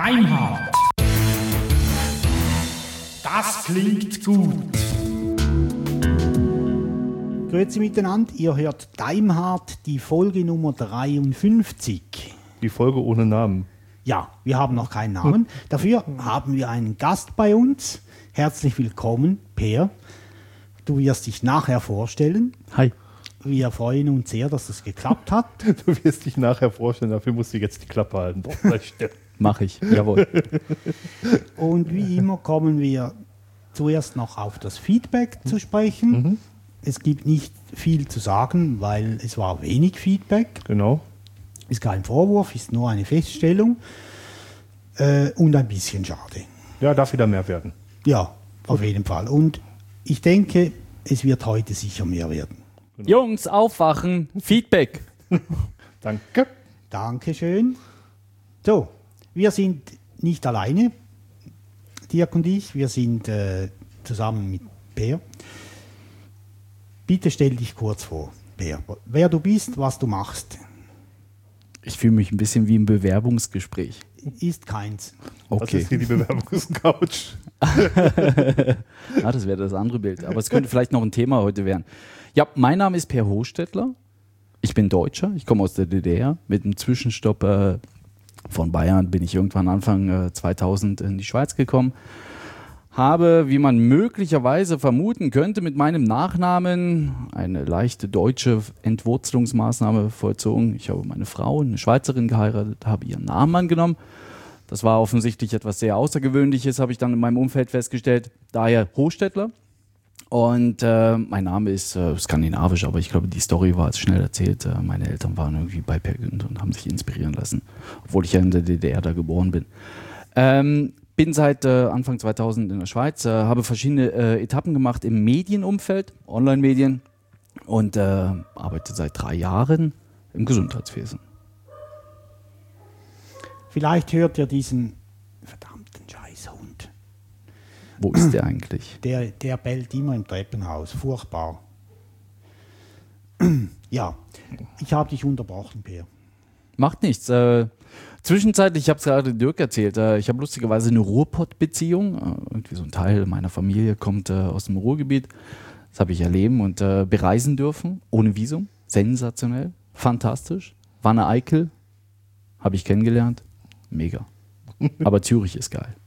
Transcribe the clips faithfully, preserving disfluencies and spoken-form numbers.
Deimhardt. Das klingt gut. Grüezi miteinander, ihr hört Deimhardt, die Folge Nummer dreiundfünfzig. Die Folge ohne Namen. Ja, wir haben noch keinen Namen. Dafür haben wir einen Gast bei uns. Herzlich willkommen, Per. Du wirst dich nachher vorstellen. Hi. Wir freuen uns sehr, dass das geklappt hat. Du wirst dich nachher vorstellen, dafür musst du jetzt die Klappe halten. Mach ich, jawohl. Und wie immer kommen wir zuerst noch auf das Feedback zu sprechen. Mhm. Es gibt nicht viel zu sagen, weil es war wenig Feedback. Genau. Ist kein Vorwurf, ist nur eine Feststellung. Äh, und ein bisschen schade. Ja, darf wieder mehr werden. Ja, auf jeden Fall. Und ich denke, es wird heute sicher mehr werden. Genau. Jungs, aufwachen, Feedback. Danke. Dankeschön. So, wir sind nicht alleine, Dirk und ich. Wir sind äh, zusammen mit Per. Bitte stell dich kurz vor, Per. Wer du bist, was du machst. Ich fühle mich ein bisschen wie im Bewerbungsgespräch. Ist keins. Das Okay. ist hier die Bewerbungscouch. Ah, das wäre das andere Bild. Aber es könnte vielleicht noch ein Thema heute werden. Ja, mein Name ist Per Hochstädtler. Ich bin Deutscher. Ich komme aus der D D R. Mit einem Zwischenstopp äh, von Bayern bin ich irgendwann Anfang äh, zweitausend in die Schweiz gekommen. Habe, wie man möglicherweise vermuten könnte, mit meinem Nachnamen eine leichte deutsche Entwurzelungsmaßnahme vollzogen. Ich habe meine Frau, eine Schweizerin, geheiratet, habe ihren Namen angenommen. Das war offensichtlich etwas sehr Außergewöhnliches, habe ich dann in meinem Umfeld festgestellt. Daher Hochstädtler. Und äh, mein Name ist äh, skandinavisch, aber ich glaube, die Story war jetzt schnell erzählt. Äh, meine Eltern waren irgendwie bei Per Günd und haben sich inspirieren lassen, obwohl ich ja in der D D R da geboren bin. Ähm, bin seit äh, Anfang zweitausend in der Schweiz, äh, habe verschiedene äh, Etappen gemacht im Medienumfeld, Online-Medien und äh, arbeite seit drei Jahren im Gesundheitswesen. Vielleicht hört ihr diesen verdammten Scheißhund. Wo ist der eigentlich? Der, der bellt immer im Treppenhaus. Furchtbar. Ja, ich habe dich unterbrochen, Per. Macht nichts. Äh, zwischenzeitlich, ich habe es gerade Dirk erzählt, äh, ich habe lustigerweise eine Ruhrpott-Beziehung. Äh, irgendwie so ein Teil meiner Familie kommt äh, aus dem Ruhrgebiet. Das habe ich erleben und äh, bereisen dürfen, ohne Visum. Sensationell, fantastisch. Wanne Eickel habe ich kennengelernt. Mega. Aber Zürich ist geil.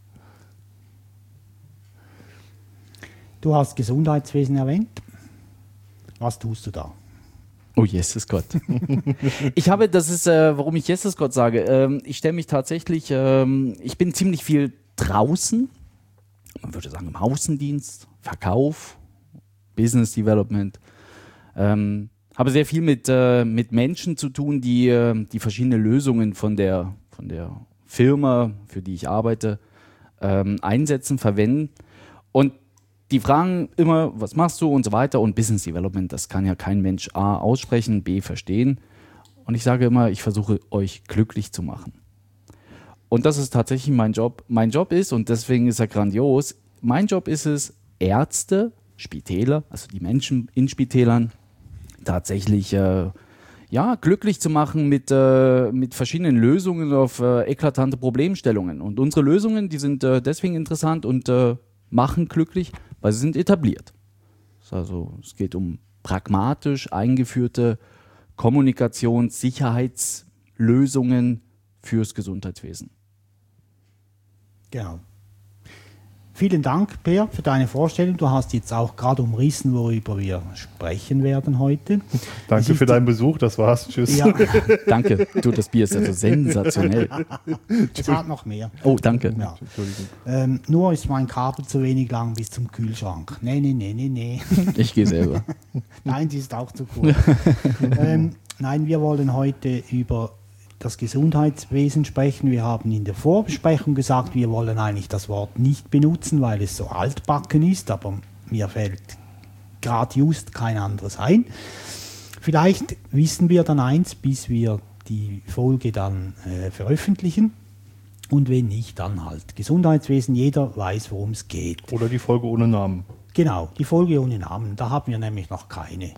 Du hast Gesundheitswesen erwähnt. Was tust du da? Oh, Jesus Gott. Ich habe, das ist, äh, warum ich Jesus Gott sage, ähm, ich stelle mich tatsächlich, ähm, ich bin ziemlich viel draußen, man würde sagen im Außendienst, Verkauf, Business Development, ähm, habe sehr viel mit, äh, mit Menschen zu tun, die, äh, die verschiedene Lösungen von der, von der Firma, für die ich arbeite, ähm, einsetzen, verwenden und die fragen immer, was machst du und so weiter. Und Business Development, das kann ja kein Mensch A aussprechen, B verstehen. Und ich sage immer, ich versuche euch glücklich zu machen. Und das ist tatsächlich mein Job. Mein Job ist, und deswegen ist er grandios, mein Job ist es, Ärzte, Spitäler, also die Menschen in Spitälern, tatsächlich äh, ja, glücklich zu machen mit, äh, mit verschiedenen Lösungen auf äh, eklatante Problemstellungen. Und unsere Lösungen, die sind äh, deswegen interessant und äh, machen glücklich, weil sie sind etabliert. Also es geht um pragmatisch eingeführte Kommunikations-, Sicherheitslösungen fürs Gesundheitswesen. Genau. Vielen Dank, Per, für deine Vorstellung. Du hast jetzt auch gerade umrissen, worüber wir sprechen werden heute. Danke für deinen Besuch, das war's. Tschüss. Ja, Danke. Du, das Bier ist also sensationell. es hat noch mehr. Oh, danke. Ja. Entschuldigung. Ähm, nur ist mein Kabel zu wenig lang bis zum Kühlschrank. Nee, nee, nee, nee, nee. Ich gehe selber. Nein, die ist auch zu kurz. ähm, nein, wir wollen heute über das Gesundheitswesen sprechen. Wir haben in der Vorbesprechung gesagt, wir wollen eigentlich das Wort nicht benutzen, weil es so altbacken ist, aber mir fällt gerade just kein anderes ein. Vielleicht wissen wir dann eins, bis wir die Folge dann äh, veröffentlichen. Und wenn nicht, dann halt Gesundheitswesen. Jeder weiß, worum es geht. Oder die Folge ohne Namen. Genau, die Folge ohne Namen, da haben wir nämlich noch keine.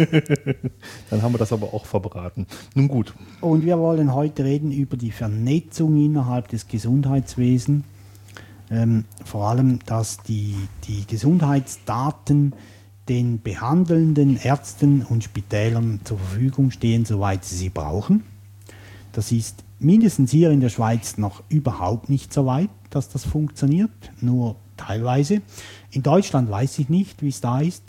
Dann haben wir das aber auch verbraten. Nun gut. Und wir wollen heute reden über die Vernetzung innerhalb des Gesundheitswesens. Ähm, vor allem, dass die, die Gesundheitsdaten den behandelnden Ärzten und Spitälern zur Verfügung stehen, soweit sie sie brauchen. Das ist mindestens hier in der Schweiz noch überhaupt nicht so weit, dass das funktioniert, nur teilweise. In Deutschland weiß ich nicht, wie es da ist,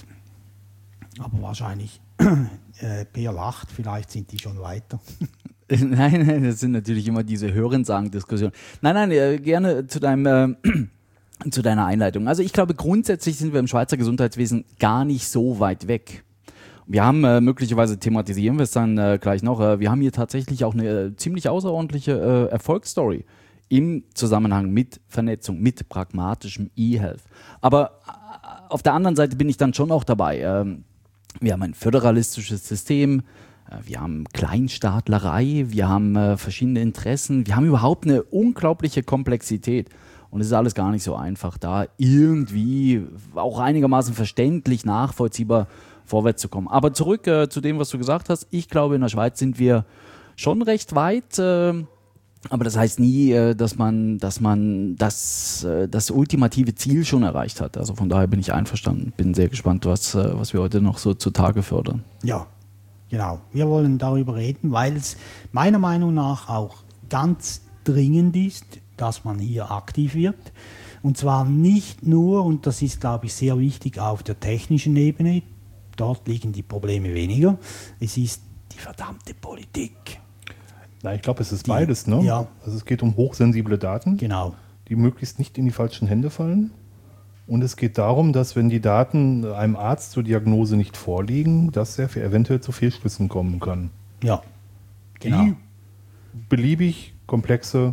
aber wahrscheinlich äh, Peer lacht, vielleicht sind die schon weiter. Nein, nein, das sind natürlich immer diese Hörensagen-Diskussionen. Nein, nein, äh, gerne zu deinem äh, zu deiner Einleitung. Also ich glaube, grundsätzlich sind wir im Schweizer Gesundheitswesen gar nicht so weit weg. Wir haben äh, möglicherweise, thematisieren wir es dann äh, gleich noch, äh, wir haben hier tatsächlich auch eine äh, ziemlich außerordentliche äh, Erfolgsstory im Zusammenhang mit Vernetzung, mit pragmatischem E-Health. Aber äh, auf der anderen Seite bin ich dann schon auch dabei. Ähm, wir haben ein föderalistisches System, äh, wir haben Kleinstaatlerei, wir haben äh, verschiedene Interessen, wir haben überhaupt eine unglaubliche Komplexität. Und es ist alles gar nicht so einfach, da irgendwie auch einigermaßen verständlich, nachvollziehbar vorwärts zu kommen. Aber zurück äh, zu dem, was du gesagt hast. Ich glaube, in der Schweiz sind wir schon recht weit, äh, aber das heißt nie, äh, dass man, dass man das, äh, das ultimative Ziel schon erreicht hat. Also von daher bin ich einverstanden, bin sehr gespannt, was, äh, was wir heute noch so zutage fördern. Ja, genau. Wir wollen darüber reden, weil es meiner Meinung nach auch ganz dringend ist, dass man hier aktiv wird. Und zwar nicht nur, und das ist, glaube ich, sehr wichtig, auf der technischen Ebene. Dort liegen die Probleme weniger. Es ist die verdammte Politik. Na, ich glaube, es ist Die- beides, ne? ja. Also es geht um hochsensible Daten, Genau. die möglichst nicht in die falschen Hände fallen. Und es geht darum, dass wenn die Daten einem Arzt zur Diagnose nicht vorliegen, dass er eventuell zu Fehlschlüssen kommen kann. Ja, genau. Die beliebig komplexe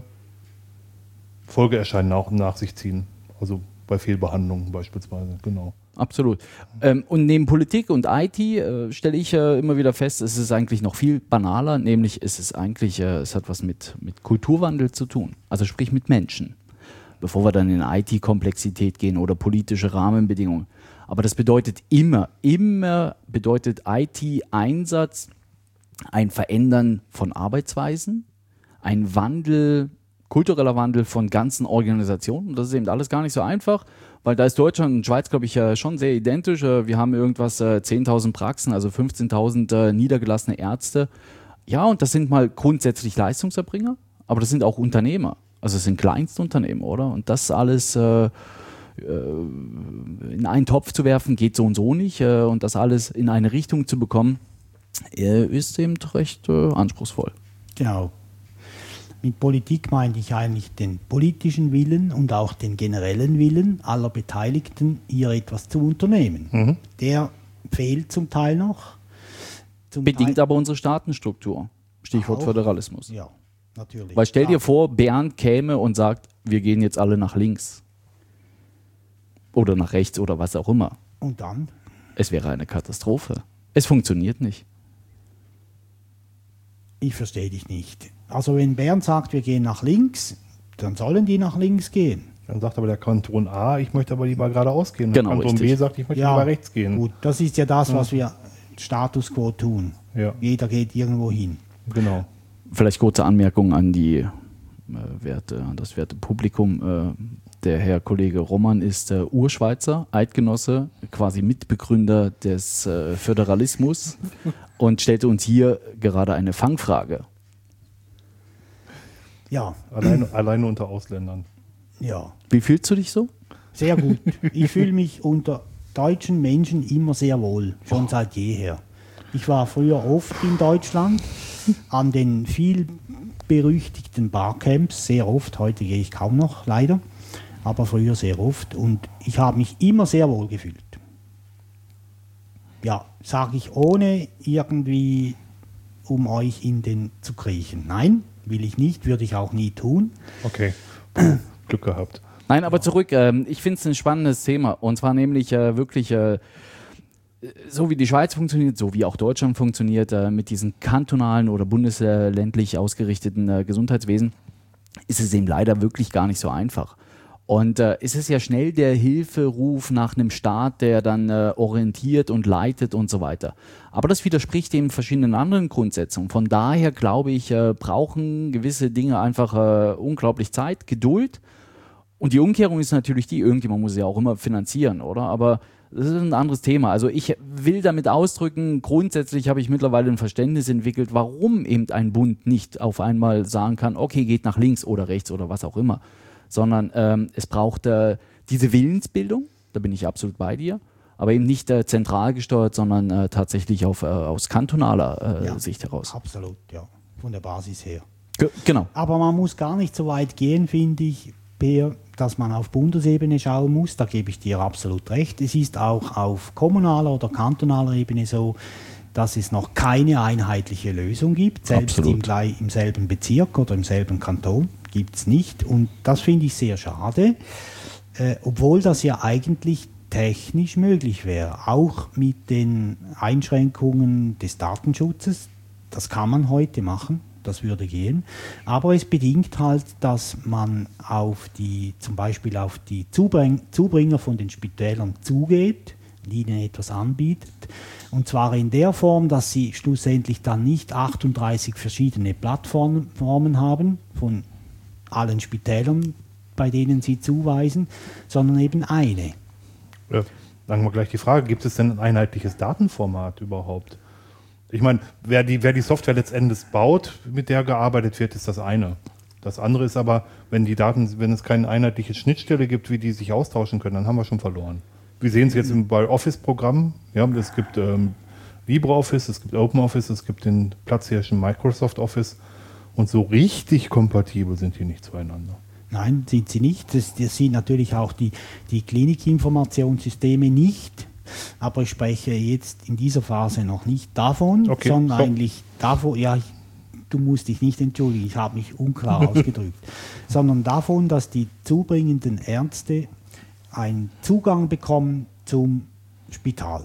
Folgeerscheinungen auch nach sich ziehen. Also bei Fehlbehandlungen beispielsweise, genau. Absolut. Ähm, und neben Politik und I T äh, stelle ich äh, immer wieder fest, es ist eigentlich noch viel banaler, nämlich es ist eigentlich, äh, es hat was mit, mit Kulturwandel zu tun, also sprich mit Menschen, bevor wir dann in I T-Komplexität gehen oder politische Rahmenbedingungen. Aber das bedeutet immer, immer bedeutet I T-Einsatz ein Verändern von Arbeitsweisen, ein Wandel, kultureller Wandel von ganzen Organisationen. Und das ist eben alles gar nicht so einfach, weil da ist Deutschland und Schweiz, glaube ich, äh, schon sehr identisch. Äh, wir haben irgendwas äh, zehntausend Praxen, also fünfzehntausend äh, niedergelassene Ärzte. Ja, und das sind mal grundsätzlich Leistungserbringer, aber das sind auch Unternehmer. Also es sind Kleinstunternehmen, oder? Und das alles äh, äh, in einen Topf zu werfen, geht so und so nicht. Äh, und das alles in eine Richtung zu bekommen, äh, ist eben recht äh, anspruchsvoll. Genau. Mit Politik meine ich eigentlich den politischen Willen und auch den generellen Willen aller Beteiligten, hier etwas zu unternehmen. Mhm. Der fehlt zum Teil noch. Zum Bedingt Teil, aber unsere Staatenstruktur. Stichwort Auch. Föderalismus. Ja, natürlich. Weil stell dir Ja. vor, Bern käme und sagt, wir gehen jetzt alle nach links. Oder nach rechts oder was auch immer. Und dann? Es wäre eine Katastrophe. Es funktioniert nicht. Ich verstehe dich nicht. Also wenn Bern sagt, wir gehen nach links, dann sollen die nach links gehen. Dann sagt aber der Kanton A, ich möchte aber lieber geradeaus gehen. Und Genau, der Kanton richtig. B sagt, ich möchte lieber rechts gehen. Gut, das ist ja das, was wir Status quo tun. Ja. Jeder geht irgendwo hin. Genau. Vielleicht kurze Anmerkung an die äh, Werte, an das werte Publikum. Äh, der Herr Kollege Roman ist äh, Urschweizer, Eidgenosse, quasi Mitbegründer des äh, Föderalismus und stellte uns hier gerade eine Fangfrage. Ja, Alleine, alleine unter Ausländern. ja. Wie fühlst du dich so? Sehr gut. Ich fühle mich unter deutschen Menschen immer sehr wohl, schon seit jeher. Ich war früher oft in Deutschland an den viel berüchtigten Barcamps, sehr oft. Heute gehe ich kaum noch, leider, aber früher sehr oft. Und ich habe mich immer sehr wohl gefühlt. Ja, sage ich ohne irgendwie, um euch in den zu kriechen. Nein, will ich nicht, würde ich auch nie tun. Okay. Puh, Glück gehabt. Nein, aber zurück. Ähm, ich finde es ein spannendes Thema. Und zwar nämlich äh, wirklich, äh, so wie die Schweiz funktioniert, so wie auch Deutschland funktioniert, äh, mit diesen kantonalen oder bundesländlich ausgerichteten äh, Gesundheitswesen, ist es eben leider wirklich gar nicht so einfach. Und äh, es ist ja schnell der Hilferuf nach einem Staat, der dann äh, orientiert und leitet und so weiter. Aber das widerspricht eben verschiedenen anderen Grundsätzen. Und von daher glaube ich, äh, brauchen gewisse Dinge einfach äh, unglaublich Zeit, Geduld. Und die Umkehrung ist natürlich die, irgendjemand muss ja auch immer finanzieren, oder? Aber das ist ein anderes Thema. Also ich will damit ausdrücken, grundsätzlich habe ich mittlerweile ein Verständnis entwickelt, warum eben ein Bund nicht auf einmal sagen kann, okay, geht nach links oder rechts oder was auch immer. Sondern ähm, es braucht äh, diese Willensbildung, da bin ich absolut bei dir, aber eben nicht äh, zentral gesteuert, sondern äh, tatsächlich auf, äh, aus kantonaler äh, Ja, Sicht heraus. Absolut, ja, von der Basis her. Ge- genau. Aber man muss gar nicht so weit gehen, finde ich, Peer, dass man auf Bundesebene schauen muss, da gebe ich dir absolut recht. Es ist auch auf kommunaler oder kantonaler Ebene so, dass es noch keine einheitliche Lösung gibt, selbst im, gleich, im selben Bezirk oder im selben Kanton gibt es nicht. Und das finde ich sehr schade, äh, obwohl das ja eigentlich technisch möglich wäre, auch mit den Einschränkungen des Datenschutzes. Das kann man heute machen, das würde gehen. Aber es bedingt halt, dass man auf die, zum Beispiel auf die Zubring- Zubringer von den Spitälern zugeht, die ihnen etwas anbietet. Und zwar in der Form, dass sie schlussendlich dann nicht achtunddreißig verschiedene Plattformen haben von allen Spitälern, bei denen sie zuweisen, sondern eben eine. Ja, sagen wir gleich die Frage, gibt es denn ein einheitliches Datenformat überhaupt? Ich meine, wer die, wer die Software letztendlich baut, mit der gearbeitet wird, ist das eine. Das andere ist aber, wenn die Daten, wenn es keine einheitliche Schnittstelle gibt, wie die sich austauschen können, dann haben wir schon verloren. Wir sehen es jetzt im, bei Office-Programmen. Ja, es gibt ähm, LibreOffice, es gibt OpenOffice, es gibt den Platzhirschen Microsoft Office. Und so richtig kompatibel sind die nicht zueinander. Nein, sind sie nicht. Das, das sind natürlich auch die, die Klinikinformationssysteme nicht. Aber ich spreche jetzt in dieser Phase noch nicht davon, okay, sondern so. eigentlich davon, ja, ich, du musst dich nicht entschuldigen, ich habe mich unklar ausgedrückt, sondern davon, dass die zubringenden Ärzte einen Zugang bekommen zum Spital.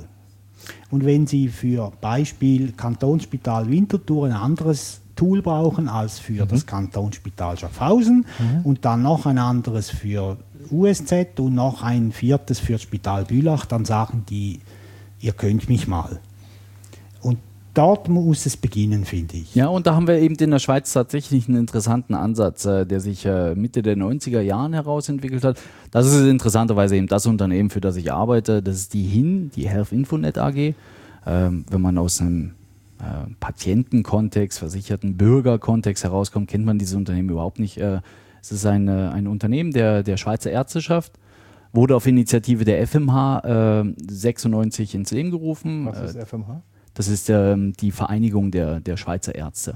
Und wenn sie für Beispiel Kantonsspital Winterthur ein anderes Tool brauchen als für mhm. das Kantonsspital Schaffhausen mhm. und dann noch ein anderes für U S Z und noch ein viertes für das Spital Bülach, dann sagen die, ihr könnt mich mal. Und dort muss es beginnen, finde ich. Ja, und da haben wir eben in der Schweiz tatsächlich einen interessanten Ansatz, äh, der sich äh, Mitte der neunziger Jahren herausentwickelt hat. Das ist interessanterweise eben das Unternehmen, für das ich arbeite. Das ist die H I N, die Health Infonet A G. Ähm, wenn man aus einem äh, Patientenkontext, versicherten Bürgerkontext herauskommt, kennt man dieses Unternehmen überhaupt nicht. Äh, es ist ein, äh, ein Unternehmen der, der Schweizer Ärzteschaft, wurde auf Initiative der F M H äh, sechsundneunzig ins Leben gerufen. Was ist F M H? Das ist ähm, die Vereinigung der, der Schweizer Ärzte.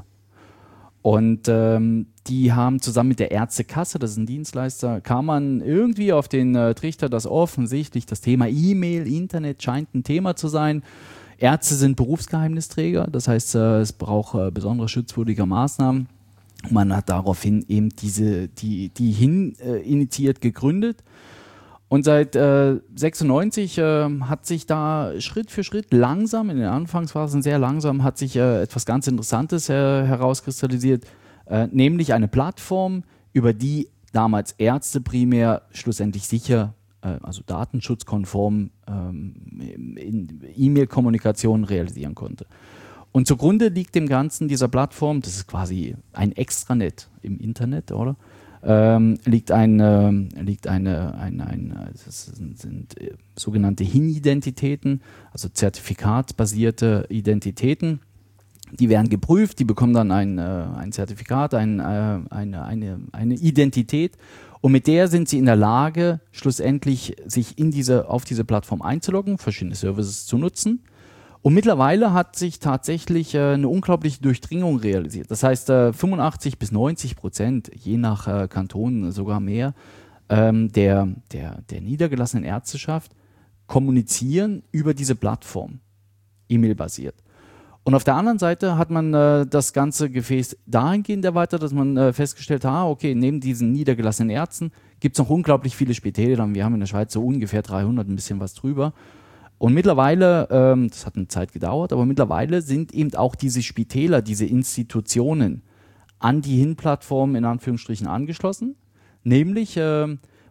Und ähm, die haben zusammen mit der Ärztekasse, das ist ein Dienstleister, kam man irgendwie auf den äh, Trichter, dass offensichtlich das Thema E-Mail, Internet scheint ein Thema zu sein. Ärzte sind Berufsgeheimnisträger, das heißt, äh, es braucht äh, besondere schutzwürdige Maßnahmen. Man hat daraufhin eben diese, die, die H I N äh, initiiert gegründet. Und seit äh, sechsundneunzig äh, hat sich da Schritt für Schritt langsam, in den Anfangsphasen sehr langsam, hat sich äh, etwas ganz Interessantes äh, herauskristallisiert, äh, nämlich eine Plattform, über die damals Ärzte primär schlussendlich sicher, äh, also datenschutzkonform ähm, in E-Mail-Kommunikation realisieren konnte. Und zugrunde liegt dem Ganzen dieser Plattform, das ist quasi ein Extranet im Internet, oder? Ähm, liegt, ein, äh, liegt eine, ein, ein, das sind, sind äh, sogenannte H I N-Identitäten, also zertifikatbasierte Identitäten. Die werden geprüft, die bekommen dann ein, äh, ein Zertifikat, ein, äh, eine, eine, eine Identität und mit der sind sie in der Lage, schlussendlich sich in diese, auf diese Plattform einzuloggen, verschiedene Services zu nutzen. Und mittlerweile hat sich tatsächlich äh, eine unglaubliche Durchdringung realisiert. Das heißt, äh, fünfundachtzig bis neunzig Prozent, je nach äh, Kanton sogar mehr, ähm, der, der, der niedergelassenen Ärzteschaft kommunizieren über diese Plattform, E-Mail-basiert. Und auf der anderen Seite hat man äh, das ganze Gefäß dahingehend erweitert, dass man äh, festgestellt hat, ah, okay, neben diesen niedergelassenen Ärzten gibt es noch unglaublich viele Spitäler. Wir haben in der Schweiz so ungefähr dreihundert, ein bisschen was drüber. Und mittlerweile, ähm, das hat eine Zeit gedauert, aber mittlerweile sind eben auch diese Spitäler, diese Institutionen an die H I N-Plattform in Anführungsstrichen angeschlossen. Nämlich, äh,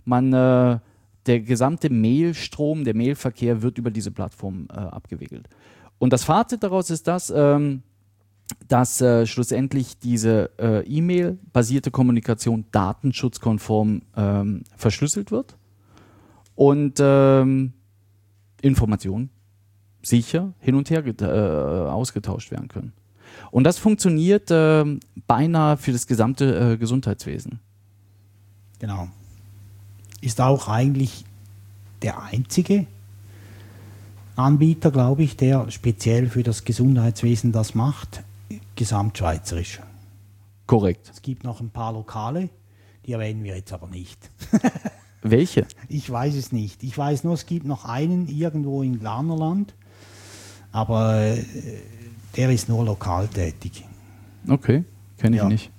Man, äh, der gesamte Mailstrom, der Mailverkehr wird über diese Plattform äh, abgewickelt. Und das Fazit daraus ist das, ähm, dass äh, schlussendlich diese äh, E-Mail-basierte Kommunikation datenschutzkonform ähm, verschlüsselt wird und ähm, Informationen sicher hin und her äh, ausgetauscht werden können. Und das funktioniert äh, beinahe für das gesamte äh, Gesundheitswesen. Genau. Ist auch eigentlich der einzige Anbieter, glaube ich, der speziell für das Gesundheitswesen das macht, gesamtschweizerisch. Korrekt. Es gibt noch ein paar Lokale, die erwähnen wir jetzt aber nicht. Welche? Ich weiß es nicht. Ich weiß nur, es gibt noch einen irgendwo in Glarnerland, aber äh, der ist nur lokal tätig. Okay, kenne ich Ja. nicht.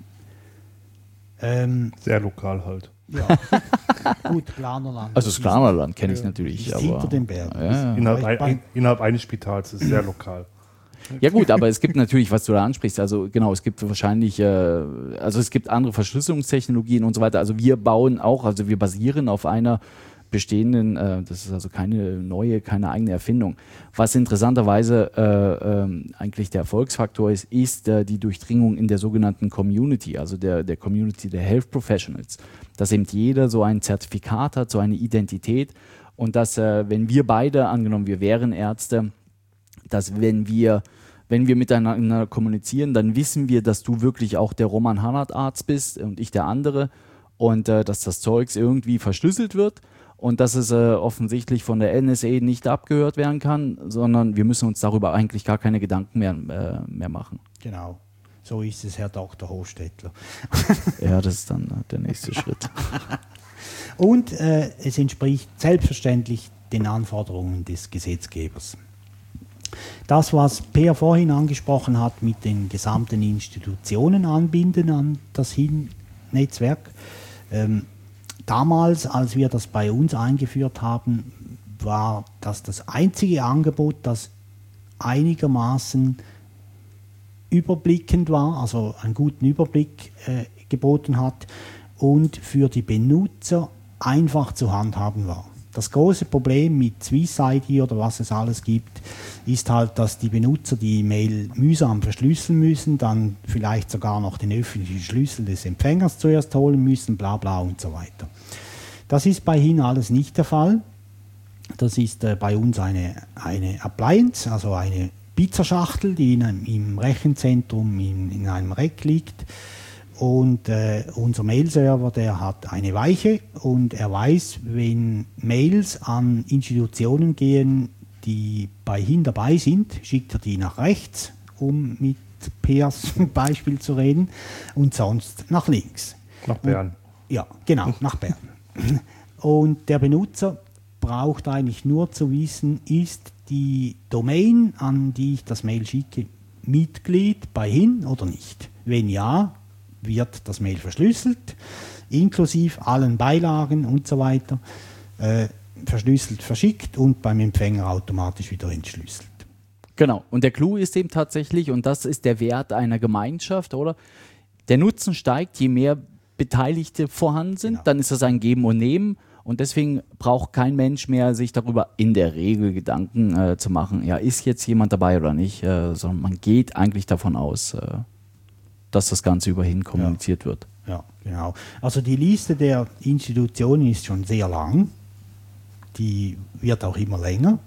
Ähm, Sehr lokal halt. ja. Gut, Glarnerland. Also das Glarnerland kenne ich natürlich. Ist aber, hinter den Bergen. Ja, ja. Innerhalb, Vielleicht ein, bei- innerhalb eines Spitals ist sehr lokal. Ja gut, aber es gibt natürlich, was du da ansprichst, also genau, es gibt wahrscheinlich, äh, also es gibt andere Verschlüsselungstechnologien und so weiter. Also wir bauen auch, also wir basieren auf einer bestehenden, äh, das ist also keine neue, keine eigene Erfindung. Was interessanterweise äh, ähm, eigentlich der Erfolgsfaktor ist, ist äh, die Durchdringung in der sogenannten Community, also der, der Community der Health Professionals. Dass eben jeder so ein Zertifikat hat, so eine Identität und dass, äh, wenn wir beide, angenommen wir wären Ärzte, dass wenn wir, wenn wir miteinander kommunizieren, dann wissen wir, dass du wirklich auch der Roman Hannert Arzt bist und ich der andere und äh, dass das Zeugs irgendwie verschlüsselt wird und dass es äh, offensichtlich von der N S A nicht abgehört werden kann, sondern wir müssen uns darüber eigentlich gar keine Gedanken mehr, äh, mehr machen. Genau. So ist es, Herr Doktor Hofstettler. Ja, das ist dann äh, der nächste Schritt. Und äh, es entspricht selbstverständlich den Anforderungen des Gesetzgebers. Das, was Peer vorhin angesprochen hat, mit den gesamten Institutionen anbinden an das H I N-Netzwerk. Ähm, damals, als wir das bei uns eingeführt haben, war das das einzige Angebot, das einigermaßen überblickend war, also einen guten Überblick äh, geboten hat und für die Benutzer einfach zu handhaben war. Das große Problem mit Swiss I D oder was es alles gibt, ist halt, dass die Benutzer die Mail mühsam verschlüsseln müssen, dann vielleicht sogar noch den öffentlichen Schlüssel des Empfängers zuerst holen müssen, bla bla und so weiter. Das ist bei H I N alles nicht der Fall. Das ist äh, bei uns eine, eine Appliance, also eine Pizzaschachtel, die in einem, im Rechenzentrum in, in einem Rack liegt. Und äh, unser Mail-Server, der hat eine Weiche und er weiß, wenn Mails an Institutionen gehen, die bei H I N dabei sind, schickt er die nach rechts, um mit Peers Beispiel zu reden, und sonst nach links. Nach Bern. Ja, genau, nach Bern. Und der Benutzer braucht eigentlich nur zu wissen, ist die Domain, an die ich das Mail schicke, Mitglied bei H I N oder nicht. Wenn ja, wird das Mail verschlüsselt, inklusive allen Beilagen und so weiter, äh, verschlüsselt verschickt und beim Empfänger automatisch wieder entschlüsselt. Genau. Und der Clou ist eben tatsächlich, und das ist der Wert einer Gemeinschaft, oder? Der Nutzen steigt, je mehr Beteiligte vorhanden sind, Genau. dann ist das ein Geben und Nehmen. Und deswegen braucht kein Mensch mehr sich darüber in der Regel Gedanken äh, zu machen, ja, ist jetzt jemand dabei oder nicht, äh, sondern man geht eigentlich davon aus, äh, dass das Ganze überhin kommuniziert wird. Ja, genau. Also die Liste der Institutionen ist schon sehr lang. Die wird auch immer länger.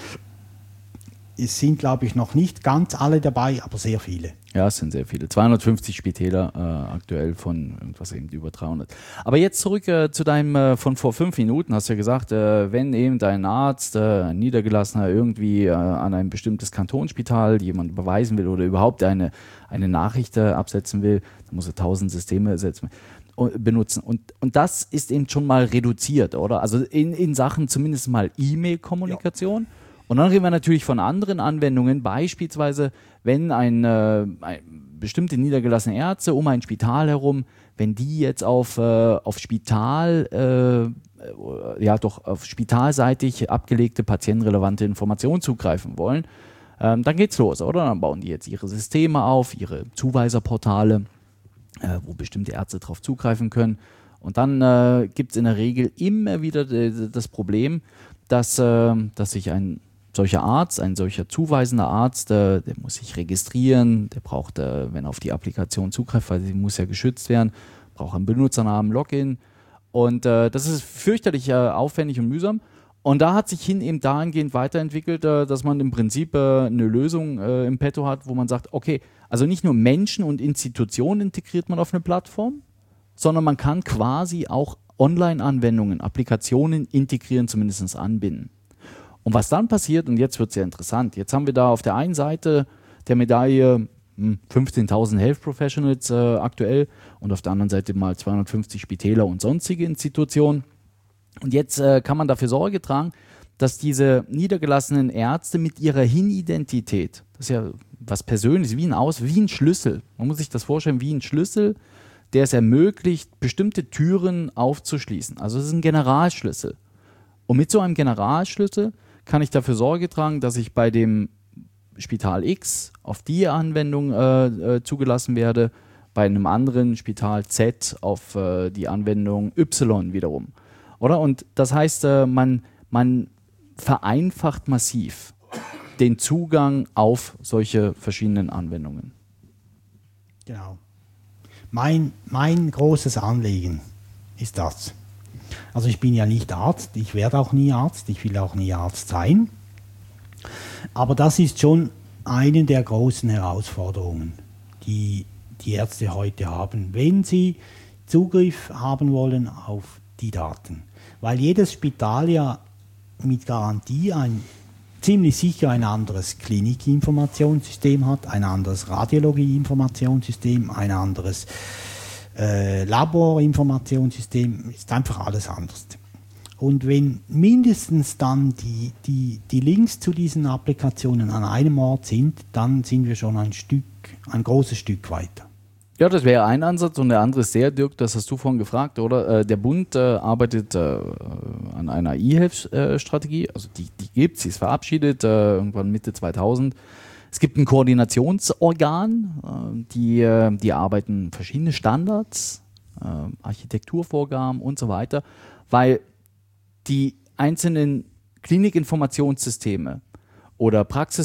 Es sind, glaube ich, noch nicht ganz alle dabei, aber sehr viele. Ja, es sind sehr viele. zweihundertfünfzig Spitäler äh, aktuell von irgendwas eben über dreihundert. Aber jetzt zurück äh, zu deinem äh, von vor fünf Minuten. Hast du ja gesagt, äh, wenn eben dein Arzt, äh, ein Niedergelassener, irgendwie äh, an ein bestimmtes Kantonsspital jemand überweisen will oder überhaupt eine, eine Nachricht äh, absetzen will, dann muss er tausend Systeme setzen, und, benutzen. Und, und das ist eben schon mal reduziert, oder? Also in, in Sachen zumindest mal E-Mail-Kommunikation. Ja. Und dann reden wir natürlich von anderen Anwendungen, beispielsweise, wenn ein, äh, ein bestimmte niedergelassene Ärzte um ein Spital herum, wenn die jetzt auf, äh, auf Spital, äh, ja doch auf spitalseitig abgelegte patientenrelevante Informationen zugreifen wollen, ähm, dann geht's los, oder? Dann bauen die jetzt ihre Systeme auf, ihre Zuweiserportale, äh, wo bestimmte Ärzte drauf zugreifen können. Und dann äh, gibt es in der Regel immer wieder de, das Problem, dass, äh, dass sich ein solcher Arzt, ein solcher zuweisender Arzt, äh, der muss sich registrieren, der braucht, äh, wenn er auf die Applikation zugreift, weil sie muss ja geschützt werden, braucht einen Benutzernamen, Login. Und äh, das ist fürchterlich äh, aufwendig und mühsam. Und da hat sich hin eben dahingehend weiterentwickelt, äh, dass man im Prinzip äh, eine Lösung äh, im Petto hat, wo man sagt, okay, also nicht nur Menschen und Institutionen integriert man auf eine Plattform, sondern man kann quasi auch Online-Anwendungen, Applikationen integrieren, zumindest anbinden. Und was dann passiert, und jetzt wird es sehr interessant, jetzt haben wir da auf der einen Seite der Medaille fünfzehntausend Health Professionals äh, aktuell und auf der anderen Seite mal zweihundertfünfzig Spitäler und sonstige Institutionen. Und jetzt äh, kann man dafür Sorge tragen, dass diese niedergelassenen Ärzte mit ihrer Hin-Identität, das ist ja was Persönliches, wie ein Aus, wie ein Schlüssel, man muss sich das vorstellen, wie ein Schlüssel, der es ermöglicht, bestimmte Türen aufzuschließen. Also es ist ein Generalschlüssel. Und mit so einem Generalschlüssel kann ich dafür Sorge tragen, dass ich bei dem Spital X auf die Anwendung äh, äh, zugelassen werde, bei einem anderen Spital Z auf äh, die Anwendung Y wiederum. Oder? Und das heißt, äh, man, man vereinfacht massiv den Zugang auf solche verschiedenen Anwendungen. Genau. Mein, mein großes Anliegen ist das. Also ich bin ja nicht Arzt, ich werde auch nie Arzt, ich will auch nie Arzt sein. Aber das ist schon eine der großen Herausforderungen, die die Ärzte heute haben, wenn sie Zugriff haben wollen auf die Daten. Weil jedes Spital ja mit Garantie ein ziemlich sicher ein anderes Klinikinformationssystem hat, ein anderes Radiologieinformationssystem, ein anderes äh, Laborinformationssystem, ist einfach alles anders. Und wenn mindestens dann die, die, die Links zu diesen Applikationen an einem Ort sind, dann sind wir schon ein Stück, ein großes Stück weiter. Ja, das wäre ein Ansatz und der andere ist sehr, Dirk, das hast du vorhin gefragt, oder? Äh, der Bund äh, arbeitet äh, an einer E-Health-Strategie, also die, die gibt es, sie ist verabschiedet, äh, irgendwann Mitte zweitausend. Es gibt ein Koordinationsorgan, äh, die, äh, die arbeiten verschiedene Standards, äh, Architekturvorgaben und so weiter, weil die einzelnen Klinikinformationssysteme oder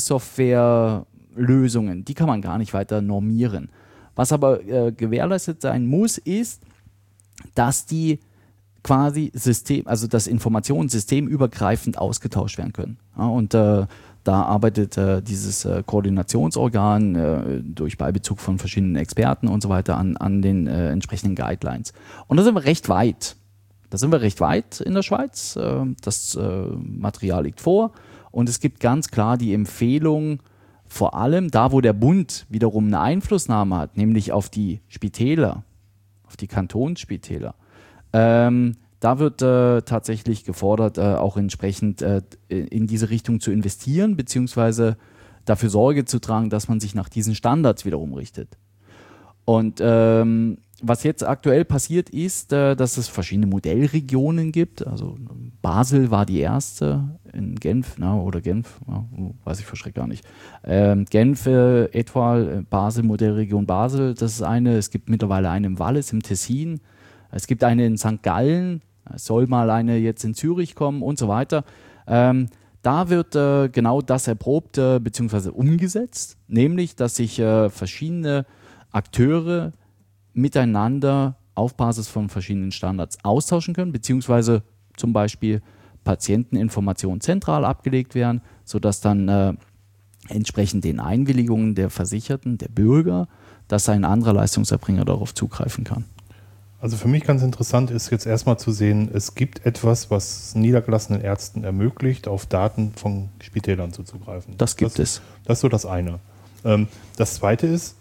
Praxissoftware-Lösungen, die kann man gar nicht weiter normieren. Was aber äh, gewährleistet sein muss, ist, dass die quasi System, also das Informationssystem übergreifend ausgetauscht werden können. Ja, und äh, da arbeitet äh, dieses äh, Koordinationsorgan äh, durch Beibezug von verschiedenen Experten und so weiter an, an den äh, entsprechenden Guidelines. Und da sind wir recht weit. Da sind wir recht weit in der Schweiz. Äh, das äh, Material liegt vor und es gibt ganz klar die Empfehlung, vor allem da, wo der Bund wiederum eine Einflussnahme hat, nämlich auf die Spitäler, auf die Kantonsspitäler, ähm, da wird äh, tatsächlich gefordert, äh, auch entsprechend äh, in diese Richtung zu investieren, beziehungsweise dafür Sorge zu tragen, dass man sich nach diesen Standards wiederum richtet. Und ähm, was jetzt aktuell passiert ist, äh, dass es verschiedene Modellregionen gibt. Also Basel war die erste, in Genf, na, oder Genf, ja, weiß ich verschreckt gar nicht. Ähm, Genf, äh, etwa äh, Basel, Modellregion Basel, das ist eine. Es gibt mittlerweile eine im Wallis, im Tessin. Es gibt eine in Sankt Gallen. Es soll mal eine jetzt in Zürich kommen und so weiter. Ähm, da wird äh, genau das erprobt äh, bzw. umgesetzt, nämlich, dass sich äh, verschiedene Akteure miteinander auf Basis von verschiedenen Standards austauschen können, beziehungsweise zum Beispiel Patienteninformationen zentral abgelegt werden, sodass dann äh, entsprechend den Einwilligungen der Versicherten, der Bürger, dass ein anderer Leistungserbringer darauf zugreifen kann. Also für mich ganz interessant ist jetzt erstmal zu sehen, es gibt etwas, was niedergelassenen Ärzten ermöglicht, auf Daten von Spitälern zuzugreifen. Das gibt das, es. Das ist so das eine. Ähm, das zweite ist,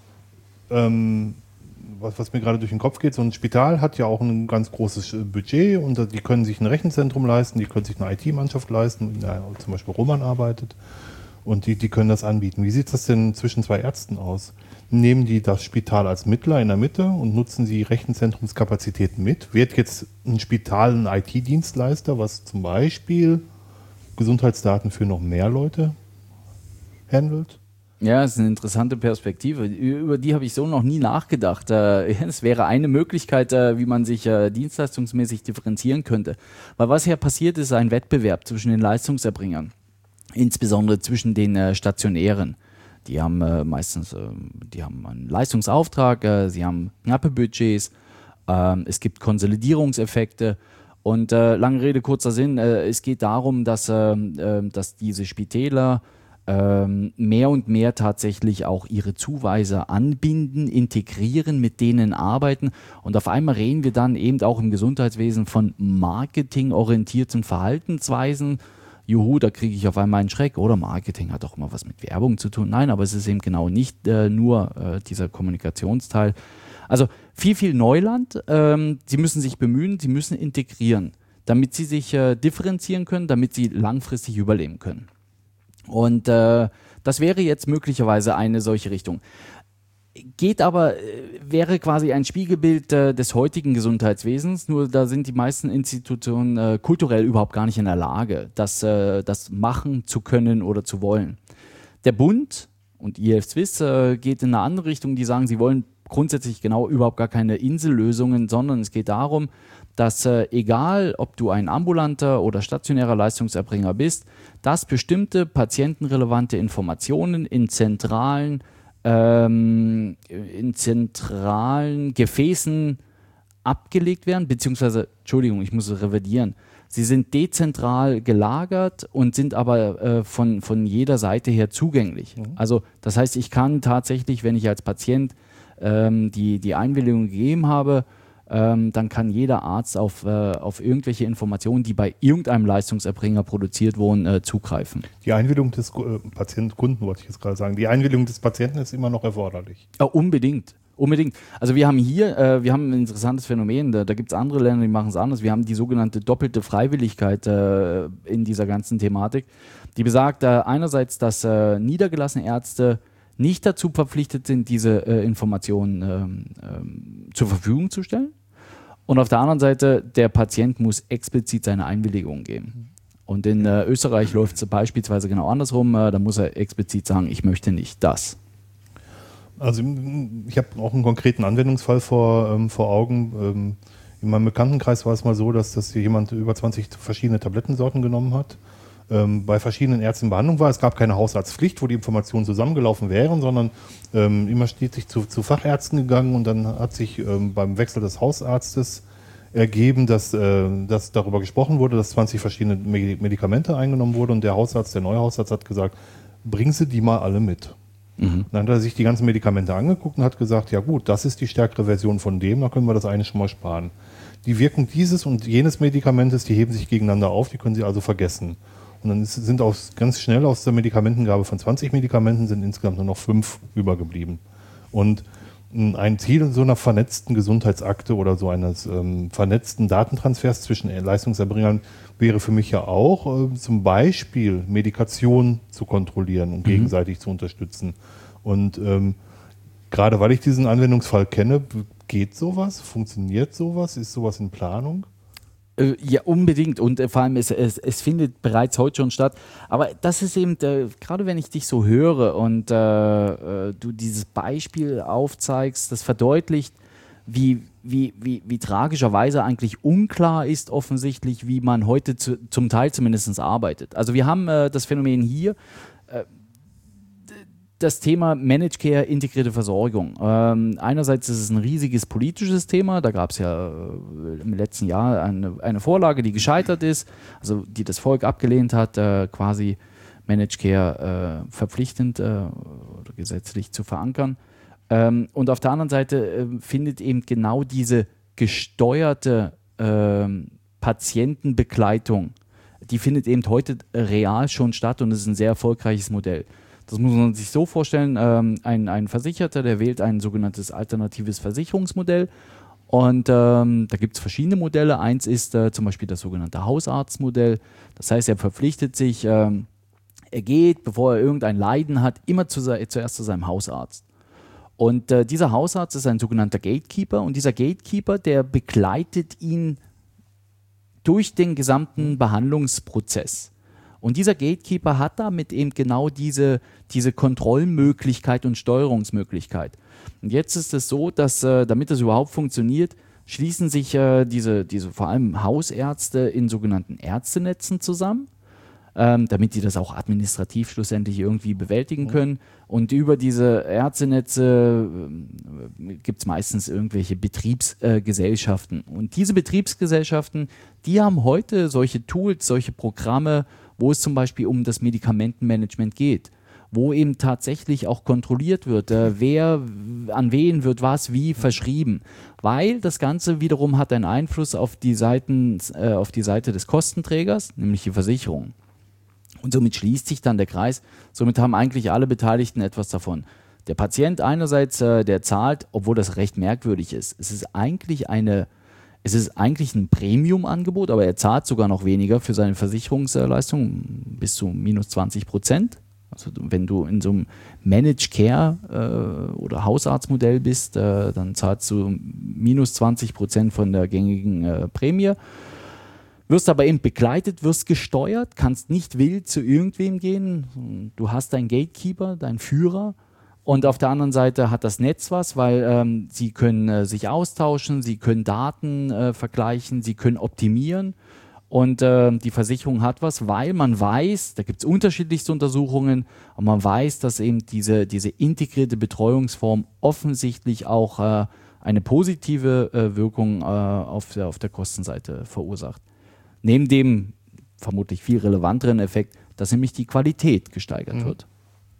ähm, was, was mir gerade durch den Kopf geht, so ein Spital hat ja auch ein ganz großes Budget und die können sich ein Rechenzentrum leisten, die können sich eine I T-Mannschaft leisten, ja, zum Beispiel Roman arbeitet und die, die können das anbieten. Wie sieht das denn zwischen zwei Ärzten aus? Nehmen die das Spital als Mittler in der Mitte und nutzen sie Rechenzentrumskapazitäten mit? Wird jetzt ein Spital ein I T-Dienstleister, was zum Beispiel Gesundheitsdaten für noch mehr Leute handelt? Ja, das ist eine interessante Perspektive. Über die habe ich so noch nie nachgedacht. Es wäre eine Möglichkeit, wie man sich dienstleistungsmäßig differenzieren könnte. Weil was hier passiert, ist ein Wettbewerb zwischen den Leistungserbringern, insbesondere zwischen den Stationären. Die haben meistens, die haben einen Leistungsauftrag, sie haben knappe Budgets, es gibt Konsolidierungseffekte. Und lange Rede, kurzer Sinn, es geht darum, dass, dass diese Spitäler Ähm, mehr und mehr tatsächlich auch ihre Zuweiser anbinden, integrieren, mit denen arbeiten. Und auf einmal reden wir dann eben auch im Gesundheitswesen von marketingorientierten Verhaltensweisen. Juhu, da kriege ich auf einmal einen Schreck. Oder Marketing hat auch immer was mit Werbung zu tun. Nein, aber es ist eben genau nicht äh, nur äh, dieser Kommunikationsteil. Also viel, viel Neuland. Ähm, sie müssen sich bemühen, sie müssen integrieren, damit sie sich äh, differenzieren können, damit sie langfristig überleben können. Und äh, das wäre jetzt möglicherweise eine solche Richtung. Geht aber, äh, wäre quasi ein Spiegelbild äh, des heutigen Gesundheitswesens, nur da sind die meisten Institutionen äh, kulturell überhaupt gar nicht in der Lage, das, äh, das machen zu können oder zu wollen. Der Bund und I F Swiss äh, geht in eine andere Richtung, die sagen, sie wollen grundsätzlich genau überhaupt gar keine Insellösungen, sondern es geht darum, dass äh, egal, ob du ein ambulanter oder stationärer Leistungserbringer bist, dass bestimmte patientenrelevante Informationen in zentralen, ähm, in zentralen Gefäßen abgelegt werden, beziehungsweise, Entschuldigung, ich muss es revidieren, sie sind dezentral gelagert und sind aber äh, von, von jeder Seite her zugänglich. Mhm. Also das heißt, ich kann tatsächlich, wenn ich als Patient ähm, die, die Einwilligung gegeben habe, Ähm, dann kann jeder Arzt auf, äh, auf irgendwelche Informationen, die bei irgendeinem Leistungserbringer produziert wurden, äh, zugreifen. Die Einwilligung des äh, Patienten, Kunden wollte ich jetzt gerade sagen, die Einwilligung des Patienten ist immer noch erforderlich. Ja, unbedingt. Unbedingt. Also wir haben hier, äh, wir haben ein interessantes Phänomen, da, da gibt es andere Länder, die machen es anders. Wir haben die sogenannte doppelte Freiwilligkeit äh, in dieser ganzen Thematik. Die besagt äh, einerseits, dass äh, niedergelassene Ärzte nicht dazu verpflichtet sind, diese äh, Informationen ähm, ähm, zur Verfügung zu stellen. Und auf der anderen Seite, der Patient muss explizit seine Einwilligung geben. Und in äh, Österreich läuft es beispielsweise genau andersrum. Äh, da muss er explizit sagen, ich möchte nicht das. Also ich habe auch einen konkreten Anwendungsfall vor, ähm, vor Augen. Ähm, in meinem Bekanntenkreis war es mal so, dass, dass jemand über zwanzig verschiedene Tablettensorten genommen hat, ähm, bei verschiedenen Ärzten in Behandlung war. Es gab keine Hausarztpflicht, wo die Informationen zusammengelaufen wären, sondern ähm, immer stetig zu, zu Fachärzten gegangen und dann hat sich ähm, beim Wechsel des Hausarztes ergeben, dass, äh, dass darüber gesprochen wurde, dass zwanzig verschiedene Medikamente eingenommen wurden und der Hausarzt, der neue Hausarzt hat gesagt, bring sie die mal alle mit. Mhm. Dann hat er sich die ganzen Medikamente angeguckt und hat gesagt, ja gut, das ist die stärkere Version von dem, da können wir das eine schon mal sparen. Die Wirkung dieses und jenes Medikamentes, die heben sich gegeneinander auf, die können Sie also vergessen. Und dann ist, sind aus, ganz schnell aus der Medikamentengabe von zwanzig Medikamenten sind insgesamt nur noch fünf übergeblieben. Und ein Ziel so einer vernetzten Gesundheitsakte oder so eines ähm, vernetzten Datentransfers zwischen Leistungserbringern wäre für mich ja auch äh, zum Beispiel Medikation zu kontrollieren und mhm. gegenseitig zu unterstützen. Und ähm, gerade weil ich diesen Anwendungsfall kenne, geht sowas? Funktioniert sowas? Ist sowas in Planung? Äh, ja, unbedingt. Und äh, vor allem, es, es, es findet bereits heute schon statt. Aber das ist eben, äh, gerade wenn ich dich so höre und äh, äh, du dieses Beispiel aufzeigst, das verdeutlicht, wie, wie, wie, wie tragischerweise eigentlich unklar ist offensichtlich, wie man heute zu, zum Teil zumindest arbeitet. Also wir haben äh, das Phänomen hier, äh, das Thema Managed Care, integrierte Versorgung. Ähm, einerseits ist es ein riesiges politisches Thema, da gab es ja äh, im letzten Jahr eine, eine Vorlage, die gescheitert ist, also die das Volk abgelehnt hat, äh, quasi Managed Care äh, verpflichtend äh, oder gesetzlich zu verankern. Ähm, und auf der anderen Seite äh, findet eben genau diese gesteuerte äh, Patientenbegleitung, die findet eben heute real schon statt und ist ein sehr erfolgreiches Modell. Das muss man sich so vorstellen, ähm, ein, ein Versicherter, der wählt ein sogenanntes alternatives Versicherungsmodell und ähm, da gibt es verschiedene Modelle. Eins ist äh, zum Beispiel das sogenannte Hausarztmodell. Das heißt, er verpflichtet sich, ähm, er geht, bevor er irgendein Leiden hat, immer zu, zuerst zu seinem Hausarzt. Und äh, dieser Hausarzt ist ein sogenannter Gatekeeper und dieser Gatekeeper, der begleitet ihn durch den gesamten Behandlungsprozess. Und dieser Gatekeeper hat damit eben genau diese, diese Kontrollmöglichkeit und Steuerungsmöglichkeit. Und jetzt ist es so, dass äh, damit das überhaupt funktioniert, schließen sich äh, diese, diese vor allem Hausärzte in sogenannten Ärztenetzen zusammen, ähm, damit die das auch administrativ schlussendlich irgendwie bewältigen können. Und über diese Ärztenetze äh, gibt es meistens irgendwelche Betriebsgesellschaften. Äh, Und diese Betriebsgesellschaften, die haben heute solche Tools, solche Programme, wo es zum Beispiel um das Medikamentenmanagement geht, wo eben tatsächlich auch kontrolliert wird, äh, wer an wen wird was wie verschrieben, weil das Ganze wiederum hat einen Einfluss auf die Seiten, äh, auf die Seite des Kostenträgers, nämlich die Versicherung. Und somit schließt sich dann der Kreis. Somit haben eigentlich alle Beteiligten etwas davon. Der Patient einerseits, äh, der zahlt, obwohl das recht merkwürdig ist. Es ist eigentlich eine Es ist eigentlich ein Premium-Angebot, aber er zahlt sogar noch weniger für seine Versicherungsleistung, bis zu minus zwanzig Prozent. Also wenn du in so einem Managed Care äh, oder Hausarztmodell bist, äh, dann zahlst du minus zwanzig Prozent von der gängigen äh, Prämie. Wirst aber eben begleitet, wirst gesteuert, kannst nicht wild zu irgendwem gehen. Du hast deinen Gatekeeper, deinen Führer. Und auf der anderen Seite hat das Netz was, weil ähm, sie können äh, sich austauschen, sie können Daten äh, vergleichen, sie können optimieren. Und äh, die Versicherung hat was, weil man weiß, da gibt es unterschiedlichste Untersuchungen, und man weiß, dass eben diese, diese integrierte Betreuungsform offensichtlich auch äh, eine positive äh, Wirkung äh, auf, der, auf der Kostenseite verursacht. Neben dem vermutlich viel relevanteren Effekt, dass nämlich die Qualität gesteigert mhm. wird.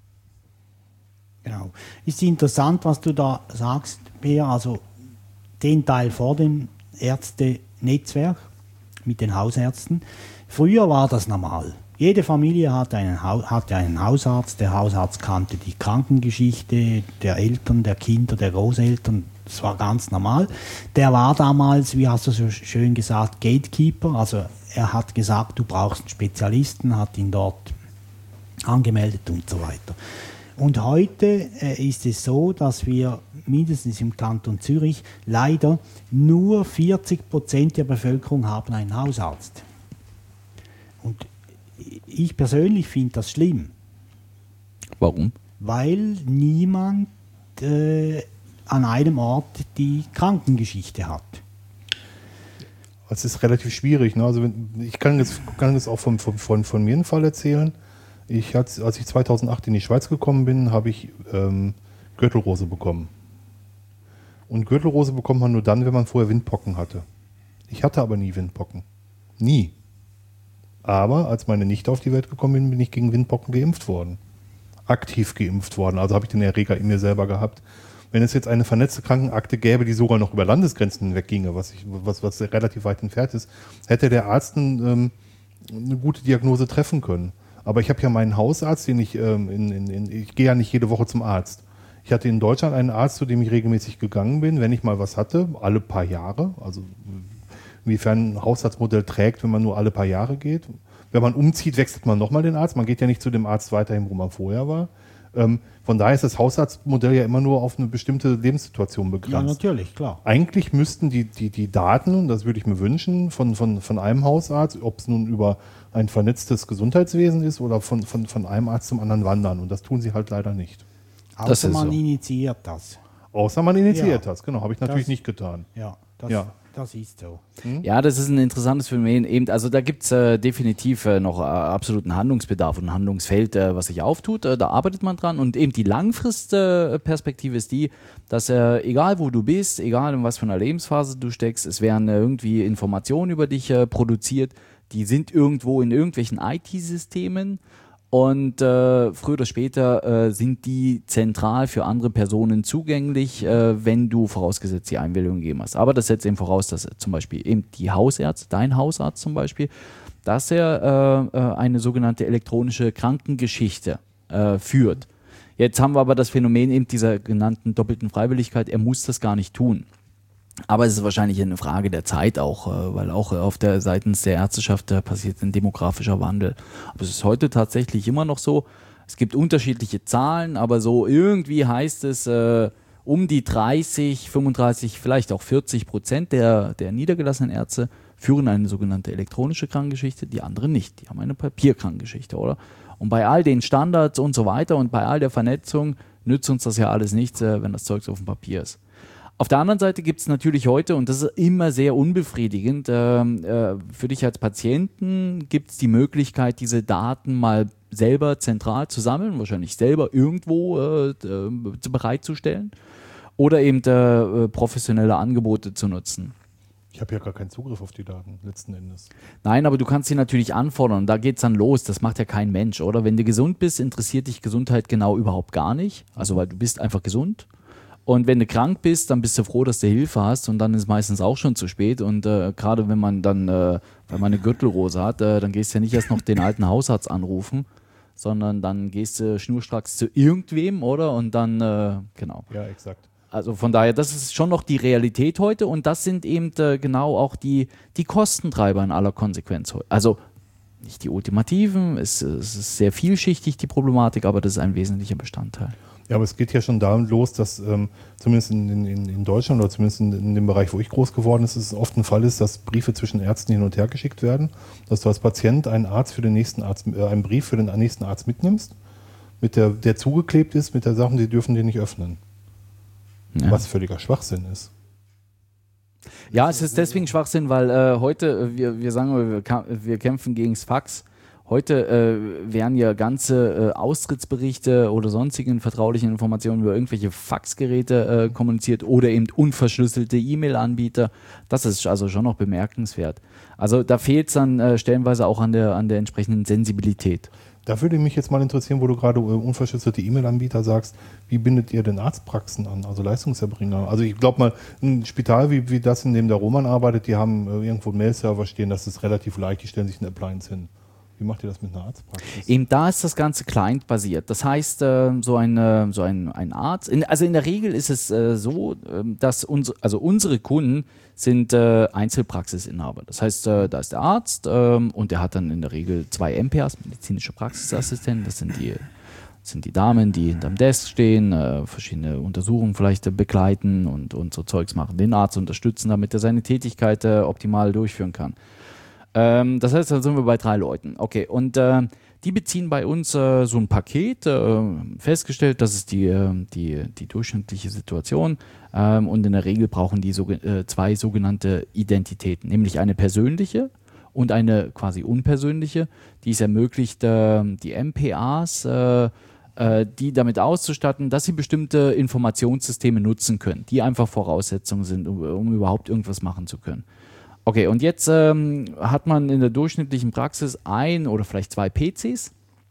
Genau. Ist interessant, was du da sagst, Peer, also den Teil vor dem Ärztenetzwerk mit den Hausärzten. Früher war das normal. Jede Familie hatte einen, hatte einen Hausarzt, der Hausarzt kannte die Krankengeschichte der Eltern, der Kinder, der Großeltern, das war ganz normal. Der war damals, wie hast du so schön gesagt, Gatekeeper, also er hat gesagt, du brauchst einen Spezialisten, hat ihn dort angemeldet und so weiter. Und heute äh, ist es so, dass wir mindestens im Kanton Zürich leider nur vierzig Prozent der Bevölkerung haben einen Hausarzt. Und ich persönlich finde das schlimm. Warum? Weil niemand äh, an einem Ort die Krankengeschichte hat. Das ist relativ schwierig. Ne? Also wenn, ich kann jetzt, kann jetzt auch von, von, von, von mir einen Fall erzählen. Ich, als ich zweitausendacht in die Schweiz gekommen bin, habe ich ähm, Gürtelrose bekommen. Und Gürtelrose bekommt man nur dann, wenn man vorher Windpocken hatte. Ich hatte aber nie Windpocken. Nie. Aber als meine Nichte auf die Welt gekommen bin, bin ich gegen Windpocken geimpft worden. Aktiv geimpft worden. Also habe ich den Erreger in mir selber gehabt. Wenn es jetzt eine vernetzte Krankenakte gäbe, die sogar noch über Landesgrenzen hinweg ginge, was, ich, was, was relativ weit entfernt ist, hätte der Arzt ähm, eine gute Diagnose treffen können. Aber ich habe ja meinen Hausarzt, den ich, ähm, in, in, in, ich gehe ja nicht jede Woche zum Arzt. Ich hatte in Deutschland einen Arzt, zu dem ich regelmäßig gegangen bin, wenn ich mal was hatte, alle paar Jahre. Also inwiefern ein Hausarztmodell trägt, wenn man nur alle paar Jahre geht. Wenn man umzieht, wechselt man nochmal den Arzt. Man geht ja nicht zu dem Arzt weiterhin, wo man vorher war. Ähm, von daher ist das Hausarztmodell ja immer nur auf eine bestimmte Lebenssituation begrenzt. Ja, natürlich, klar. Eigentlich müssten die, die, die Daten, und das würde ich mir wünschen, von, von, von einem Hausarzt, ob es nun über ein vernetztes Gesundheitswesen ist oder von, von, von einem Arzt zum anderen wandern. Und das tun sie halt leider nicht. Außer man so. initiiert das. Außer man initiiert Ja. das, genau. Habe ich natürlich Das- nicht getan. Ja, das, Ja. das ist so. Ja, das ist ein interessantes Phänomen. Eben, also da gibt es äh, definitiv äh, noch äh, absoluten Handlungsbedarf und ein Handlungsfeld, äh, was sich auftut. Äh, da arbeitet man dran. Und eben die Langfristperspektive ist die, dass äh, egal wo du bist, egal in was für einer Lebensphase du steckst, es werden äh, irgendwie Informationen über dich äh, produziert. Die sind irgendwo in irgendwelchen I T-Systemen. Und äh, früher oder später äh, sind die zentral für andere Personen zugänglich, äh, wenn du vorausgesetzt die Einwilligung gegeben hast. Aber das setzt eben voraus, dass zum Beispiel eben die Hausärzte, dein Hausarzt zum Beispiel, dass er äh, äh, eine sogenannte elektronische Krankengeschichte äh, führt. Jetzt haben wir aber das Phänomen eben dieser genannten doppelten Freiwilligkeit, er muss das gar nicht tun. Aber es ist wahrscheinlich eine Frage der Zeit auch, äh, weil auch äh, auf der seitens der Ärzteschaft äh, passiert ein demografischer Wandel. Aber es ist heute tatsächlich immer noch so, es gibt unterschiedliche Zahlen, aber so irgendwie heißt es, äh, um die dreißig, fünfunddreißig, vielleicht auch vierzig Prozent der, der niedergelassenen Ärzte führen eine sogenannte elektronische Krankengeschichte, die anderen nicht. Die haben eine Papierkrankengeschichte, oder? Und bei all den Standards und so weiter und bei all der Vernetzung nützt uns das ja alles nichts, äh, wenn das Zeug auf dem Papier ist. Auf der anderen Seite gibt es natürlich heute, und das ist immer sehr unbefriedigend, äh, äh, für dich als Patienten gibt es die Möglichkeit, diese Daten mal selber zentral zu sammeln, wahrscheinlich selber irgendwo äh, äh, bereitzustellen oder eben äh, professionelle Angebote zu nutzen. Ich habe ja gar keinen Zugriff auf die Daten, letzten Endes. Nein, aber du kannst sie natürlich anfordern und da geht es dann los. Das macht ja kein Mensch, oder? Wenn du gesund bist, interessiert dich Gesundheit genau überhaupt gar nicht. Also weil du bist einfach gesund. Und wenn du krank bist, dann bist du froh, dass du Hilfe hast und dann ist meistens auch schon zu spät. Und äh, gerade wenn man dann, äh, wenn man eine Gürtelrose hat, äh, dann gehst du ja nicht erst noch den alten Hausarzt anrufen, sondern dann gehst du schnurstracks zu irgendwem, oder? Und dann, äh, genau. Ja, exakt. Also von daher, das ist schon noch die Realität heute und das sind eben äh, genau auch die, die Kostentreiber in aller Konsequenz heute. Also nicht die ultimativen, es, es ist sehr vielschichtig, die Problematik, aber das ist ein wesentlicher Bestandteil. Ja, aber es geht ja schon damit los, dass ähm, zumindest in, in, in Deutschland oder zumindest in, in dem Bereich, wo ich groß geworden ist, es oft ein Fall ist, dass Briefe zwischen Ärzten hin und her geschickt werden, dass du als Patient einen Arzt für den nächsten Arzt, äh, einen Brief für den nächsten Arzt mitnimmst, mit der, der zugeklebt ist, mit der Sache, die dürfen die nicht öffnen. Ja. Was völliger Schwachsinn ist. Ja, es ist deswegen Schwachsinn, weil äh, heute, wir, wir sagen, wir, wir kämpfen gegen das Fax. Heute äh, werden ja ganze äh, Austrittsberichte oder sonstigen vertraulichen Informationen über irgendwelche Faxgeräte äh, kommuniziert oder eben unverschlüsselte E-Mail-Anbieter. Das ist also schon noch bemerkenswert. Also da fehlt es dann äh, stellenweise auch an der, an der entsprechenden Sensibilität. Da würde mich jetzt mal interessieren, wo du gerade äh, unverschlüsselte E-Mail-Anbieter sagst, wie bindet ihr denn Arztpraxen an, also Leistungserbringer? Also ich glaube mal, ein Spital, wie, wie das, in dem der Roman arbeitet, die haben äh, irgendwo einen Mail-Server stehen, das ist relativ leicht, die stellen sich eine Appliance hin. Wie macht ihr das mit einer Arztpraxis? Eben da ist das Ganze client-basiert. Das heißt, äh, so, ein, äh, so ein, ein Arzt, in, also in der Regel ist es äh, so, äh, dass uns, also unsere Kunden sind äh, Einzelpraxisinhaber. Das heißt, äh, da ist der Arzt äh, und der hat dann in der Regel zwei M P As, medizinische Praxisassistenten. Das sind die, das sind die Damen, die hinterm Desk stehen, äh, verschiedene Untersuchungen vielleicht äh, begleiten und, und so Zeugs machen, den Arzt unterstützen, damit er seine Tätigkeit äh, optimal durchführen kann. Ähm, das heißt, da sind wir bei drei Leuten. Okay, und äh, die beziehen bei uns äh, so ein Paket, äh, festgestellt, das ist die, äh, die, die durchschnittliche Situation ähm, und in der Regel brauchen die so, äh, zwei sogenannte Identitäten, nämlich eine persönliche und eine quasi unpersönliche, die es ermöglicht, äh, die M P As, äh, äh, die damit auszustatten, dass sie bestimmte Informationssysteme nutzen können, die einfach Voraussetzungen sind, um, um überhaupt irgendwas machen zu können. Okay, und jetzt ähm, hat man in der durchschnittlichen Praxis ein oder vielleicht zwei P Cs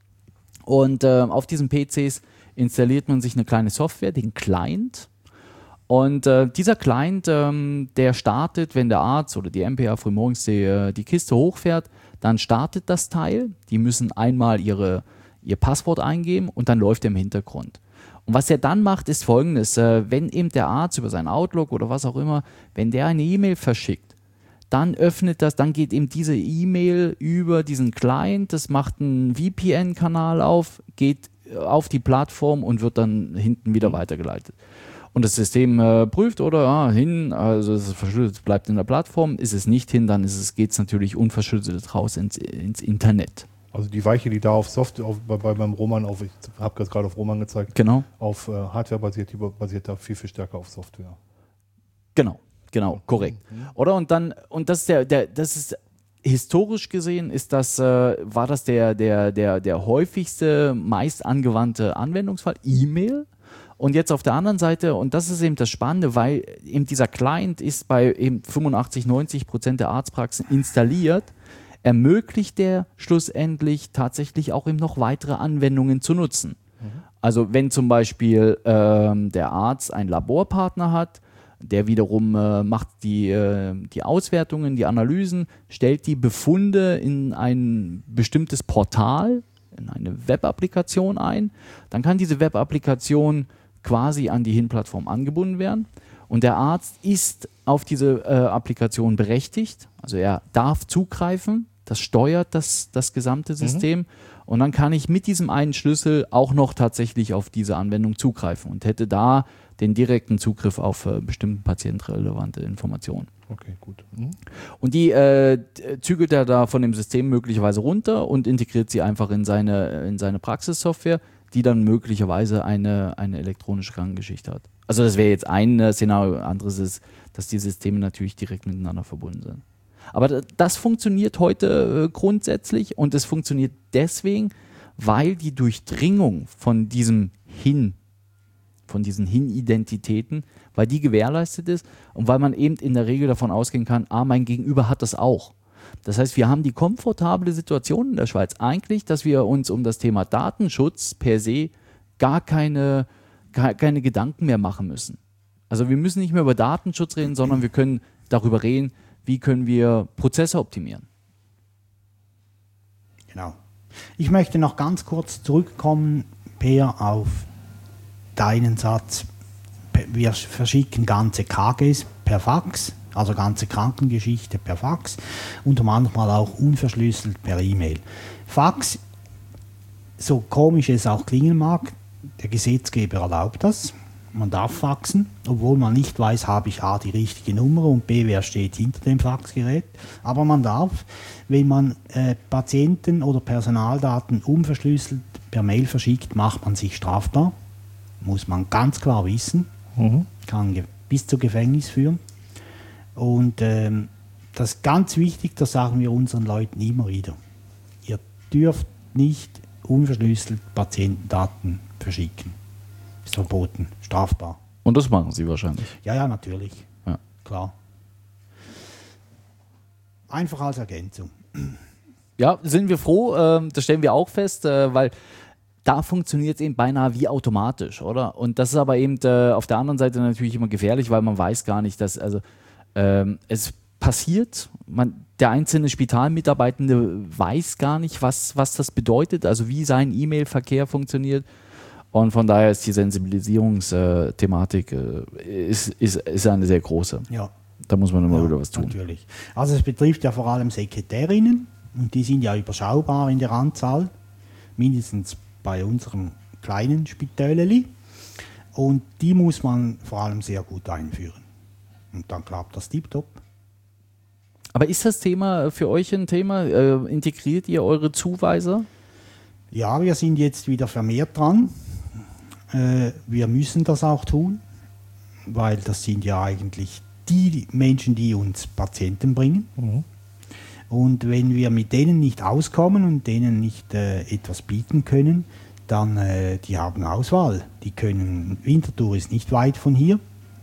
und äh, auf diesen P Cs installiert man sich eine kleine Software, den Client. Und äh, dieser Client, ähm, der startet, wenn der Arzt oder die M P A frühmorgens die, die Kiste hochfährt, dann startet das Teil. Die müssen einmal ihre, ihr Passwort eingeben und dann läuft er im Hintergrund. Und was er dann macht, ist Folgendes. Äh, wenn eben der Arzt über seinen Outlook oder was auch immer, wenn der eine E-Mail verschickt, dann öffnet das, dann geht eben diese E-Mail über diesen Client, das macht einen V P N-Kanal auf, geht auf die Plattform und wird dann hinten wieder weitergeleitet. Und das System äh, prüft, oder ah, hin, also es ist verschlüsselt, bleibt in der Plattform, ist es nicht hin, dann geht es natürlich unverschlüsselt raus ins, ins Internet. Also die Weiche, die da auf Software, auf, bei, bei meinem Roman, auf, ich habe das gerade auf Roman gezeigt, genau. auf äh, Hardware basiert, die basiert da viel, viel stärker auf Software. Genau. Genau, korrekt. Mhm. Oder? Und dann, und das ist der, der, das ist historisch gesehen, ist das, äh, war das der, der, der, der häufigste, meist angewandte Anwendungsfall, E-Mail. Und jetzt auf der anderen Seite, und das ist eben das Spannende, weil eben dieser Client ist bei eben fünfundachtzig, neunzig Prozent der Arztpraxen installiert, ermöglicht der schlussendlich tatsächlich auch eben noch weitere Anwendungen zu nutzen. Mhm. Also wenn zum Beispiel ähm, der Arzt einen Laborpartner hat, der wiederum äh, macht die, äh, die Auswertungen, die Analysen, stellt die Befunde in ein bestimmtes Portal, in eine Web-Applikation ein. Dann kann diese Web-Applikation quasi an die Hin-Plattform angebunden werden. Und der Arzt ist auf diese äh, Applikation berechtigt. Also er darf zugreifen. Das steuert das, das gesamte System. Mhm. Und dann kann ich mit diesem einen Schlüssel auch noch tatsächlich auf diese Anwendung zugreifen und hätte da den direkten Zugriff auf äh, bestimmte patientrelevante Informationen. Okay, gut. Mhm. Und die äh, zügelt er da von dem System möglicherweise runter und integriert sie einfach in seine, in seine Praxissoftware, die dann möglicherweise eine, eine elektronische Krankengeschichte hat. Also das wäre jetzt ein äh, Szenario, anderes ist, dass die Systeme natürlich direkt miteinander verbunden sind. Aber d- das funktioniert heute äh, grundsätzlich und es funktioniert deswegen, weil die Durchdringung von diesem Hin, von diesen Hin-Identitäten, weil die gewährleistet ist und weil man eben in der Regel davon ausgehen kann, ah, mein Gegenüber hat das auch. Das heißt, wir haben die komfortable Situation in der Schweiz eigentlich, dass wir uns um das Thema Datenschutz per se gar keine, gar keine Gedanken mehr machen müssen. Also wir müssen nicht mehr über Datenschutz reden, sondern wir können darüber reden, wie können wir Prozesse optimieren. Genau. Ich möchte noch ganz kurz zurückkommen, Per, auf deinen Satz. Wir verschicken ganze K Gs per Fax, also ganze Krankengeschichte per Fax und manchmal auch unverschlüsselt per E-Mail. Fax, so komisch es auch klingen mag, der Gesetzgeber erlaubt das. Man darf faxen, obwohl man nicht weiß, habe ich A die richtige Nummer und B, wer steht hinter dem Faxgerät. Aber man darf, wenn man äh, Patienten- oder Personaldaten unverschlüsselt per Mail verschickt, macht man sich strafbar. Muss man ganz klar wissen. Mhm. Kann ge- bis zu Gefängnis führen. Und ähm, das ist ganz wichtig, das sagen wir unseren Leuten immer wieder. Ihr dürft nicht unverschlüsselt Patientendaten verschicken. Ist verboten, strafbar. Und das machen sie wahrscheinlich. Ja, ja, natürlich. Ja. Klar. Einfach als Ergänzung. Ja, sind wir froh, ähm, das stellen wir auch fest, äh, weil da funktioniert es eben beinahe wie automatisch, oder? Und das ist aber eben äh, auf der anderen Seite natürlich immer gefährlich, weil man weiß gar nicht, dass, also ähm, es passiert, man, der einzelne Spitalmitarbeitende weiß gar nicht, was, was das bedeutet, also wie sein E-Mail-Verkehr funktioniert. Und von daher ist die Sensibilisierungsthematik äh, ist, ist, ist eine sehr große. Ja. Da muss man immer Ja, wieder was tun. natürlich. Also es betrifft ja vor allem Sekretärinnen und die sind ja überschaubar in der Anzahl, mindestens bei unserem kleinen Spitäleli, und die muss man vor allem sehr gut einführen. Und dann klappt das tiptop. Aber ist das Thema für euch ein Thema? Äh, integriert ihr eure Zuweiser? Ja, wir sind jetzt wieder vermehrt dran. Äh, wir müssen das auch tun, weil das sind ja eigentlich die Menschen, die uns Patienten bringen. Mhm. Und wenn wir mit denen nicht auskommen und denen nicht äh, etwas bieten können, dann äh, die haben Auswahl. Die können, Winterthur ist nicht weit von hier,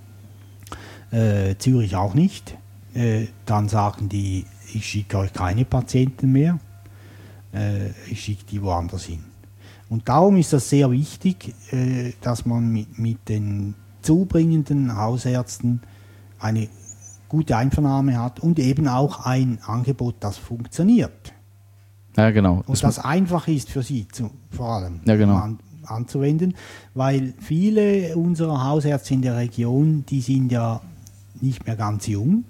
äh, Zürich auch nicht. Äh, dann sagen die, ich schicke euch keine Patienten mehr, äh, ich schicke die woanders hin. Und darum ist das sehr wichtig, äh, dass man mit, mit den zubringenden Hausärzten eine gute Einvernahme hat und eben auch ein Angebot, das funktioniert. Ja, genau. Und das einfach ist für sie zu, vor allem Ja, genau. an, anzuwenden, weil viele unserer Hausärzte in der Region, die sind ja nicht mehr ganz jung.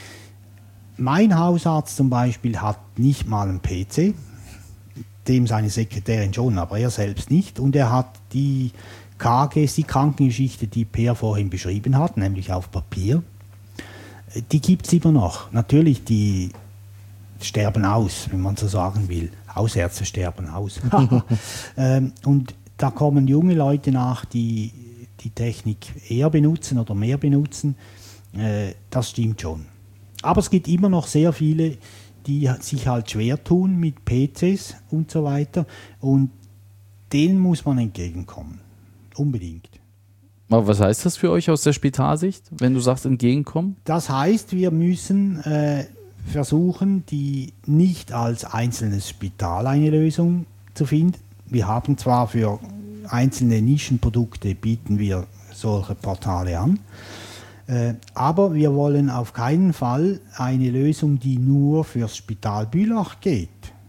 Mein Hausarzt zum Beispiel hat nicht mal einen P C, dem seine Sekretärin schon, aber er selbst nicht. Und er hat die K Gs, die Krankengeschichte, die Per vorhin beschrieben hat, nämlich auf Papier, die gibt es immer noch. Natürlich, die sterben aus, wenn man so sagen will. Hausärzte sterben aus. ähm, und da kommen junge Leute nach, die die Technik eher benutzen oder mehr benutzen. Äh, das stimmt schon. Aber es gibt immer noch sehr viele, die sich halt schwer tun mit P Cs und so weiter. Und denen muss man entgegenkommen. Unbedingt. Aber was heißt das für euch aus der Spitalsicht, wenn du sagst entgegenkommen? Das heißt, wir müssen äh, versuchen, die nicht als einzelnes Spital eine Lösung zu finden. Wir haben zwar für einzelne Nischenprodukte bieten wir solche Portale an, äh, aber wir wollen auf keinen Fall eine Lösung, die nur fürs Spital Bülach geht.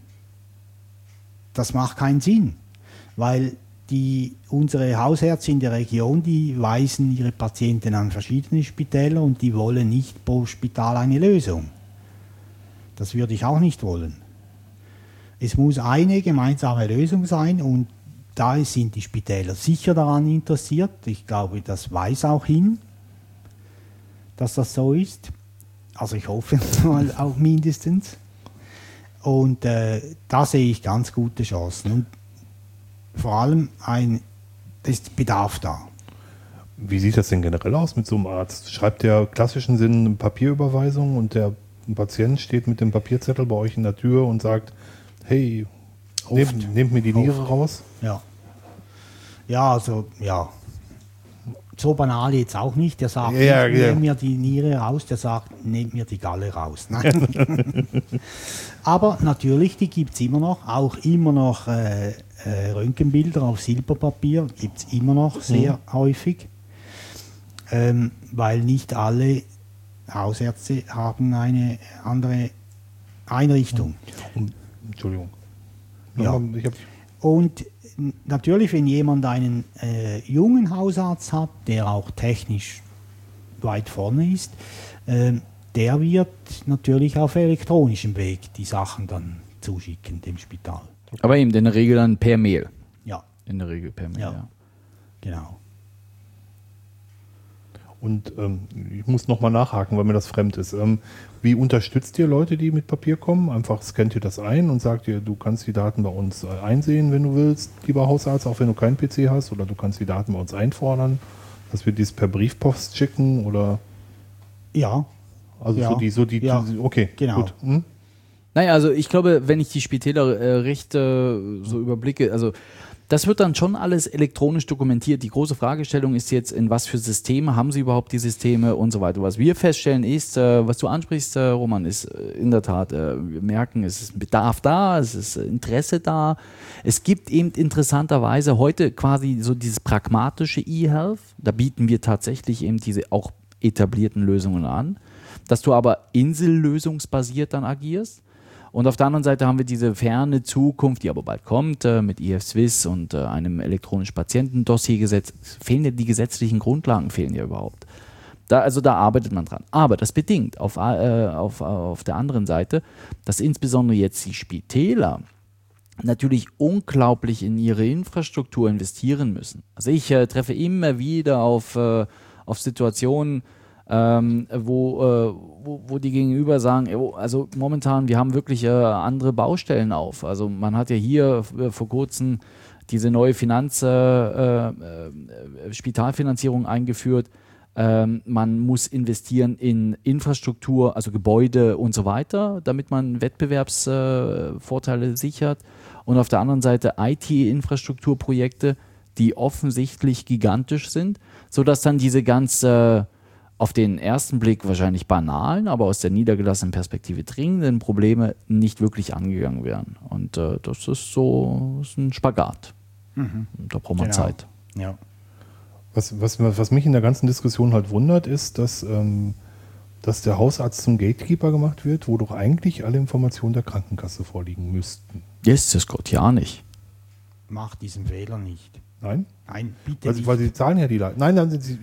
Das macht keinen Sinn, weil die, unsere Hausärzte in der Region, die weisen ihre Patienten an verschiedene Spitäler und die wollen nicht pro Spital eine Lösung. Das würde ich auch nicht wollen. Es muss eine gemeinsame Lösung sein und da sind die Spitäler sicher daran interessiert. Ich glaube, das weiß auch hin, dass das so ist. Also ich hoffe mal auch mindestens. Und äh, da sehe ich ganz gute Chancen. Und vor allem ein, da ist Bedarf da. Wie sieht das denn generell aus mit so einem Arzt? Schreibt der klassischen Sinn eine Papierüberweisung und der Patient steht mit dem Papierzettel bei euch in der Tür und sagt, hey, nehmt, nehmt mir die Niere Oft. raus? Ja. Ja, also, ja. So banal jetzt auch nicht. Der sagt, Ja, nicht, ja. nehmt mir die Niere raus, der sagt, nehmt mir die Galle raus. Nein. Aber natürlich, die gibt es immer noch. Auch immer noch äh, äh, Röntgenbilder auf Silberpapier gibt es immer noch sehr Mhm. häufig. Ähm, weil nicht alle Hausärzte haben eine andere Einrichtung. Um, Entschuldigung. Ja. Ich hab, Und n- natürlich, wenn jemand einen äh, jungen Hausarzt hat, der auch technisch weit vorne ist, ähm, der wird natürlich auf elektronischem Weg die Sachen dann zuschicken dem Spital. Aber eben in der Regel dann per Mail. Ja, In der Regel per Mail, Ja. ja. genau. und ähm, ich muss nochmal nachhaken, weil mir das fremd ist. Ähm, wie unterstützt ihr Leute, die mit Papier kommen? Einfach scannt ihr das ein und sagt ihr, du kannst die Daten bei uns äh, einsehen, wenn du willst, lieber Hausarzt, auch wenn du keinen P C hast, oder du kannst die Daten bei uns einfordern, dass wir dies per Briefpost schicken oder Ja, also Ja. so die, so die, Ja. die okay, Genau. gut. Hm? Naja, also ich glaube, wenn ich die Spitäler äh, recht äh, so überblicke, also das wird dann schon alles elektronisch dokumentiert. Die große Fragestellung ist jetzt, in was für Systeme haben sie überhaupt die Systeme und so weiter. Was wir feststellen ist, äh, was du ansprichst, äh, Roman, ist äh, in der Tat, äh, wir merken, es ist ein Bedarf da, es ist äh, Interesse da. Es gibt eben interessanterweise heute quasi so dieses pragmatische E-Health. Da bieten wir tatsächlich eben diese auch etablierten Lösungen an, dass du aber insellösungsbasiert dann agierst. Und auf der anderen Seite haben wir diese ferne Zukunft, die aber bald kommt, äh, mit I F Swiss und äh, einem elektronischen Patientendossiergesetz. Fehlen ja die gesetzlichen Grundlagen, fehlen ja überhaupt. Da, also da arbeitet man dran. Aber das bedingt auf, äh, auf, auf der anderen Seite, dass insbesondere jetzt die Spitäler natürlich unglaublich in ihre Infrastruktur investieren müssen. Also ich äh, treffe immer wieder auf, äh, auf Situationen, ähm, wo, äh, wo, wo die Gegenüber sagen, jo, also momentan, wir haben wirklich äh, andere Baustellen auf. Also man hat ja hier äh, vor kurzem diese neue Finanz, äh, äh, Spitalfinanzierung eingeführt. Ähm, man muss investieren in Infrastruktur, also Gebäude und so weiter, damit man Wettbewerbsvorteile äh, sichert. Und auf der anderen Seite I T-Infrastrukturprojekte, die offensichtlich gigantisch sind, sodass dann diese ganze auf den ersten Blick wahrscheinlich banalen, aber aus der niedergelassenen Perspektive dringenden Probleme nicht wirklich angegangen werden. Und äh, das ist so ist ein Spagat. Mhm. Da braucht man Genau. Zeit. Ja. Was, was, was mich in der ganzen Diskussion halt wundert, ist, dass, ähm, dass der Hausarzt zum Gatekeeper gemacht wird, wo doch eigentlich alle Informationen der Krankenkasse vorliegen müssten. Yes, das Gott, ja nicht. Mach diesen Fehler nicht. Nein? Nein, bitte Weil, nicht. weil sie zahlen ja die Leute. Nein, dann sind sie.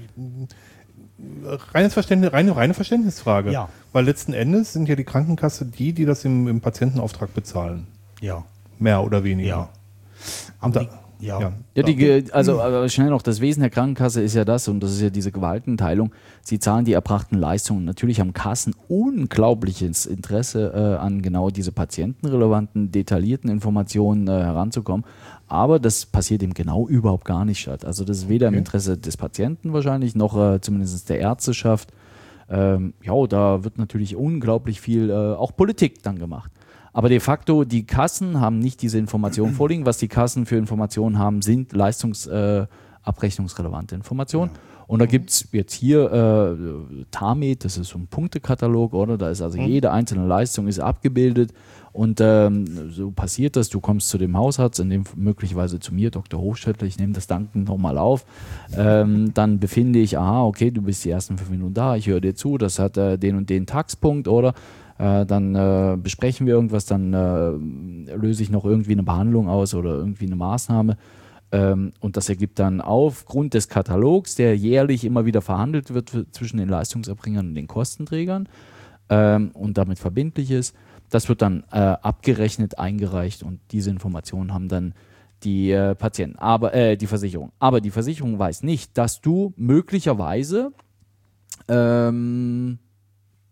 Reines Verständnis, reine, reine Verständnisfrage. Ja. Weil letzten Endes sind ja die Krankenkasse die, die das im, im Patientenauftrag bezahlen. Ja. Mehr oder weniger. Ja. Und da, Die- ja. ja. Ja, die, Ge- also aber schnell noch, das Wesen der Krankenkasse ist ja das, und das ist ja diese Gewaltenteilung, sie zahlen die erbrachten Leistungen. Natürlich haben Kassen unglaubliches Interesse äh, an genau diese patientenrelevanten, detaillierten Informationen äh, heranzukommen, aber das passiert eben genau überhaupt gar nicht statt. Also das ist weder im Okay. Interesse des Patienten wahrscheinlich, noch äh, zumindest der Ärzteschaft. Ähm, ja, da wird natürlich unglaublich viel, äh, auch Politik dann gemacht. Aber de facto, die Kassen haben nicht diese Informationen vorliegen. Was die Kassen für Informationen haben, sind leistungsabrechnungsrelevante Informationen. Und da gibt es jetzt hier äh, Tamed, das ist so ein Punktekatalog, oder? Da ist also jede einzelne Leistung ist abgebildet. Und ähm, so passiert das, du kommst zu dem Hausarzt, in dem möglicherweise zu mir, Doktor Hochstetler, ich nehme das Danken nochmal auf. Ähm, dann befinde ich, aha, okay, du bist die ersten fünf Minuten da, ich höre dir zu, das hat äh, den und den Taxpunkt, oder? Äh, dann äh, besprechen wir irgendwas, dann äh, löse ich noch irgendwie eine Behandlung aus oder irgendwie eine Maßnahme. Ähm, und das ergibt dann aufgrund des Katalogs, der jährlich immer wieder verhandelt wird für, zwischen den Leistungserbringern und den Kostenträgern ähm, und damit verbindlich ist, das wird dann äh, abgerechnet, eingereicht, und diese Informationen haben dann die äh, Patienten, aber äh, die Versicherung. Aber die Versicherung weiß nicht, dass du möglicherweise ähm,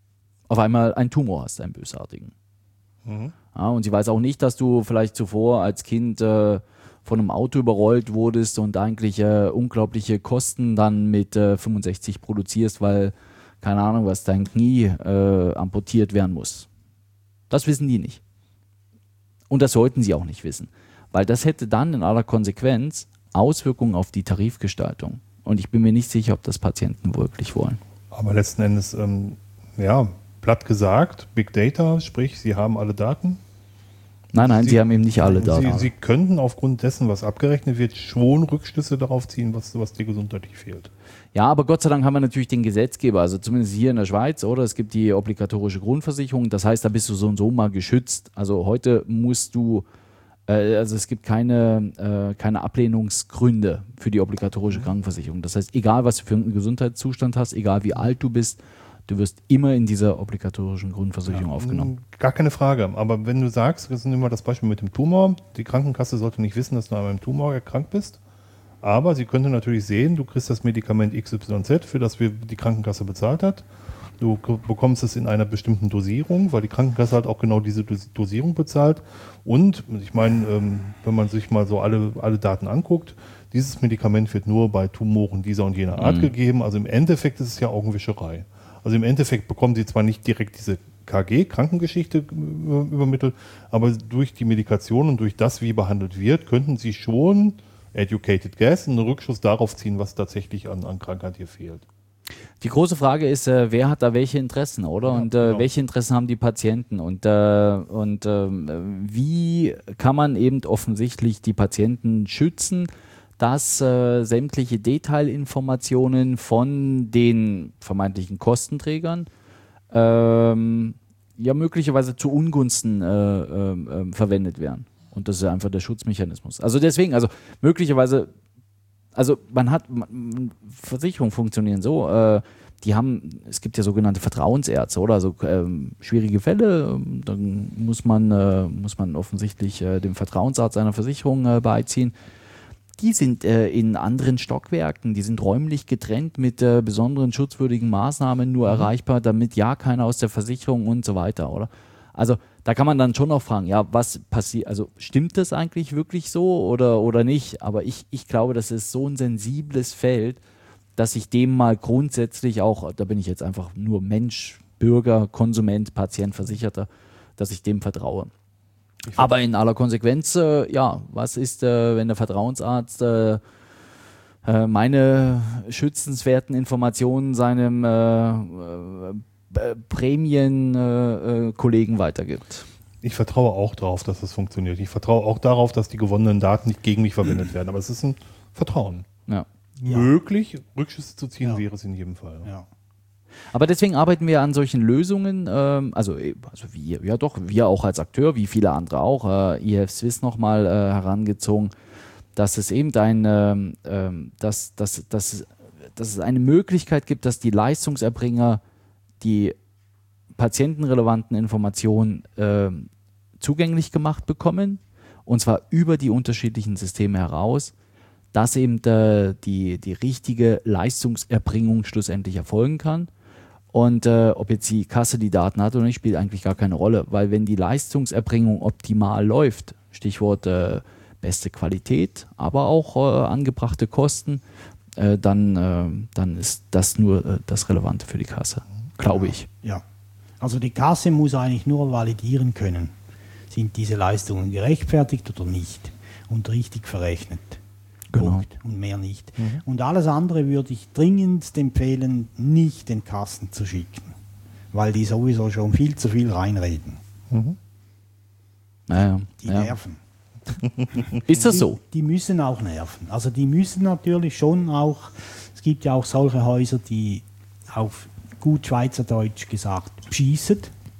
auf einmal einen Tumor hast, einen bösartigen. Mhm. Ja, und sie weiß auch nicht, dass du vielleicht zuvor als Kind äh, von einem Auto überrollt wurdest und eigentlich äh, unglaubliche Kosten dann mit äh, fünfundsechzig produzierst, weil, keine Ahnung was, dein Knie äh, amputiert werden muss. Das wissen die nicht. Und das sollten sie auch nicht wissen. Weil das hätte dann in aller Konsequenz Auswirkungen auf die Tarifgestaltung. Und ich bin mir nicht sicher, ob das Patienten wirklich wollen. Aber letzten Endes, ähm, ja, platt gesagt, Big Data, sprich, Sie haben alle Daten. Nein, nein, sie, sie haben eben nicht alle Daten. Sie, sie könnten aufgrund dessen, was abgerechnet wird, schon Rückschlüsse darauf ziehen, was, was dir gesundheitlich fehlt. Ja, aber Gott sei Dank haben wir natürlich den Gesetzgeber, also zumindest hier in der Schweiz, oder? Es gibt die obligatorische Grundversicherung, das heißt, da bist du so und so mal geschützt. Also heute musst du, äh, also es gibt keine, äh, keine Ablehnungsgründe für die obligatorische Krankenversicherung. Das heißt, egal was du für einen Gesundheitszustand hast, egal wie alt du bist, du wirst immer in dieser obligatorischen Grundversicherung ja, aufgenommen. Gar keine Frage. Aber wenn du sagst, wir nehmen mal das Beispiel mit dem Tumor, die Krankenkasse sollte nicht wissen, dass du an einem Tumor erkrankt bist, aber sie könnte natürlich sehen, du kriegst das Medikament X Y Z, für das wir die Krankenkasse bezahlt hat. Du bekommst es in einer bestimmten Dosierung, weil die Krankenkasse halt auch genau diese Dosierung bezahlt. Und ich meine, wenn man sich mal so alle, alle Daten anguckt, dieses Medikament wird nur bei Tumoren dieser und jener Art mhm. gegeben. Also im Endeffekt ist es ja Augenwischerei. Also im Endeffekt bekommen sie zwar nicht direkt diese K G-Krankengeschichte übermittelt, aber durch die Medikation und durch das, wie behandelt wird, könnten sie schon educated guess einen Rückschluss darauf ziehen, was tatsächlich an, an Krankheit hier fehlt. Die große Frage ist, äh, wer hat da welche Interessen, oder? Ja, und äh, genau. welche Interessen haben die Patienten? Und, äh, und äh, wie kann man eben offensichtlich die Patienten schützen, dass äh, sämtliche Detailinformationen von den vermeintlichen Kostenträgern ähm, ja möglicherweise zu Ungunsten äh, äh, verwendet werden. Und das ist einfach der Schutzmechanismus. Also deswegen, also möglicherweise, also man hat, man, Versicherungen funktionieren so, äh, die haben, es gibt ja sogenannte Vertrauensärzte, oder? Also ähm, schwierige Fälle, ähm, dann muss man, äh, muss man offensichtlich äh, dem Vertrauensarzt einer Versicherung äh, beiziehen. Die sind äh, in anderen Stockwerken, die sind räumlich getrennt mit äh, besonderen schutzwürdigen Maßnahmen nur mhm. erreichbar, damit ja keiner aus der Versicherung und so weiter, oder? Also da kann man dann schon noch fragen, ja, was passiert, also stimmt das eigentlich wirklich so oder, oder nicht? Aber ich, ich glaube, das ist so ein sensibles Feld, dass ich dem mal grundsätzlich auch, da bin ich jetzt einfach nur Mensch, Bürger, Konsument, Patient, Versicherter, dass ich dem vertraue. Aber in aller Konsequenz, äh, ja, was ist, äh, wenn der Vertrauensarzt äh, äh, meine schützenswerten Informationen seinem äh, äh, Prämien-Kollegen äh, weitergibt? Ich vertraue auch darauf, dass das funktioniert. Ich vertraue auch darauf, dass die gewonnenen Daten nicht gegen mich verwendet werden. Aber es ist ein Vertrauen. Ja. Möglich, Rückschlüsse zu ziehen, ja. wäre es in jedem Fall. Ja. Aber deswegen arbeiten wir an solchen Lösungen, ähm, also, also wir, ja doch, wir auch als Akteur, wie viele andere auch, äh, I H F Swiss nochmal äh, herangezogen, dass es eben ein, ähm, dass, dass, dass, dass es eine Möglichkeit gibt, dass die Leistungserbringer die patientenrelevanten Informationen äh, zugänglich gemacht bekommen, und zwar über die unterschiedlichen Systeme heraus, dass eben äh, die, die richtige Leistungserbringung schlussendlich erfolgen kann. Und äh, ob jetzt die Kasse die Daten hat oder nicht, spielt eigentlich gar keine Rolle, weil wenn die Leistungserbringung optimal läuft, Stichwort äh, beste Qualität, aber auch äh, angebrachte Kosten, äh, dann, äh, dann ist das nur äh, das Relevante für die Kasse, glaube ich. Ja, also die Kasse muss eigentlich nur validieren können, sind diese Leistungen gerechtfertigt oder nicht und richtig verrechnet. Genau. Punkt. Und mehr nicht. Mhm. Und alles andere würde ich dringendst empfehlen, nicht den Kassen zu schicken, weil die sowieso schon viel zu viel reinreden. Mhm. Naja, die ja. nerven. Ist das so? Die, die müssen auch nerven. Also die müssen natürlich schon auch, es gibt ja auch solche Häuser, die auf gut Schweizerdeutsch gesagt beschießen,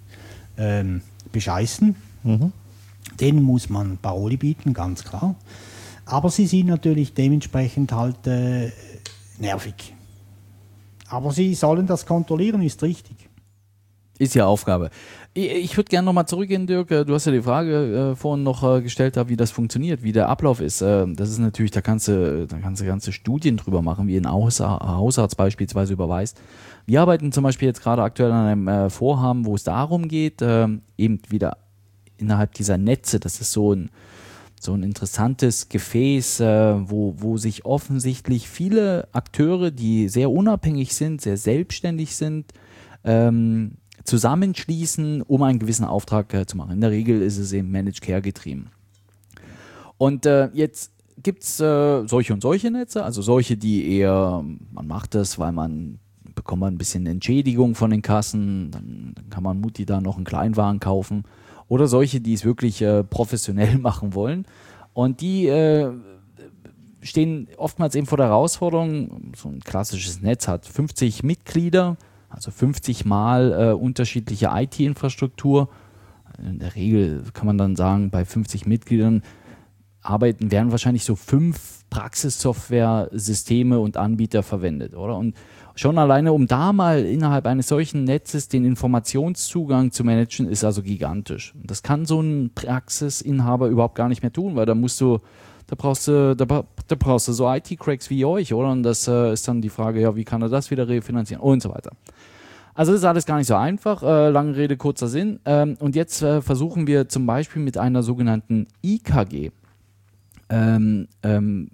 ähm, bescheißen. Mhm. Denen muss man Paroli bieten, ganz klar. Aber sie sind natürlich dementsprechend halt äh, nervig. Aber sie sollen das kontrollieren, ist richtig. Ist ja Aufgabe. Ich, ich würde gerne nochmal zurückgehen, Dirk. Du hast ja die Frage äh, vorhin noch äh, gestellt, wie das funktioniert, wie der Ablauf ist. Äh, das ist natürlich, da kannst du, da kannst du ganze Studien drüber machen, wie ein Hausar- Hausarzt beispielsweise überweist. Wir arbeiten zum Beispiel jetzt gerade aktuell an einem äh, Vorhaben, wo es darum geht, äh, eben wieder innerhalb dieser Netze, das ist so ein, so ein interessantes Gefäß, äh, wo, wo sich offensichtlich viele Akteure, die sehr unabhängig sind, sehr selbstständig sind, ähm, zusammenschließen, um einen gewissen Auftrag äh, zu machen. In der Regel ist es eben Managed Care getrieben. Und äh, jetzt gibt es äh, solche und solche Netze, also solche, die eher, man macht das, weil man bekommt man ein bisschen Entschädigung von den Kassen, dann, dann kann man Mutti da noch einen Kleinwagen kaufen, oder solche, die es wirklich äh, professionell machen wollen. Und die äh, stehen oftmals eben vor der Herausforderung, so ein klassisches Netz hat fünfzig Mitglieder, also fünfzig Mal äh, unterschiedliche I T-Infrastruktur. In der Regel kann man dann sagen, bei fünfzig Mitgliedern arbeiten, werden wahrscheinlich so fünf Praxissoftware-Systeme und Anbieter verwendet, oder? Und schon alleine, um da mal innerhalb eines solchen Netzes den Informationszugang zu managen, ist also gigantisch. Das kann so ein Praxisinhaber überhaupt gar nicht mehr tun, weil da musst du, da brauchst du, da, da brauchst du so I T-Cracks wie euch, oder? Und das äh, ist dann die Frage, ja, wie kann er das wieder refinanzieren und so weiter. Also das ist alles gar nicht so einfach, äh, lange Rede, kurzer Sinn. Ähm, und jetzt äh, versuchen wir zum Beispiel mit einer sogenannten I K G ähm, ähm,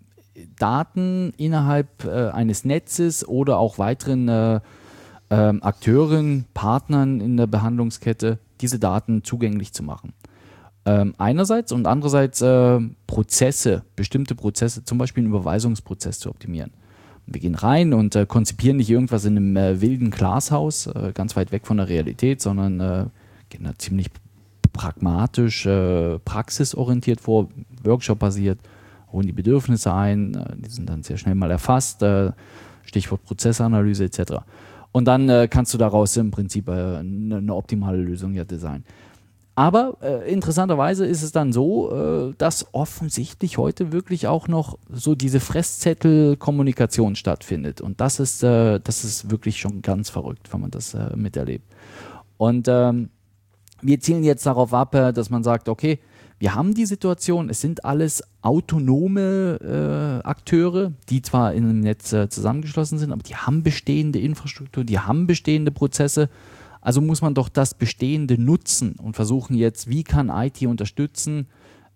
Daten innerhalb äh, eines Netzes oder auch weiteren äh, äh, Akteuren, Partnern in der Behandlungskette, diese Daten zugänglich zu machen. Ähm, einerseits und andererseits äh, Prozesse, bestimmte Prozesse, zum Beispiel einen Überweisungsprozess zu optimieren. Wir gehen rein und äh, konzipieren nicht irgendwas in einem äh, wilden Glashaus, äh, ganz weit weg von der Realität, sondern äh, gehen da ziemlich pragmatisch, äh, praxisorientiert vor, Workshop-basiert, holen die Bedürfnisse ein, äh, die sind dann sehr schnell mal erfasst, äh, Stichwort Prozessanalyse et cetera. Und dann äh, kannst du daraus im Prinzip äh, eine, eine optimale Lösung ja designen. Aber äh, interessanterweise ist es dann so, äh, dass offensichtlich heute wirklich auch noch so diese Fresszettel-Kommunikation stattfindet. Und das ist, äh, das ist wirklich schon ganz verrückt, wenn man das äh, miterlebt. Und ähm, wir zielen jetzt darauf ab, äh, dass man sagt, okay, wir haben die Situation, es sind alles autonome äh, Akteure, die zwar in einem Netz äh, zusammengeschlossen sind, aber die haben bestehende Infrastruktur, die haben bestehende Prozesse. Also muss man doch das Bestehende nutzen und versuchen jetzt, wie kann I T unterstützen,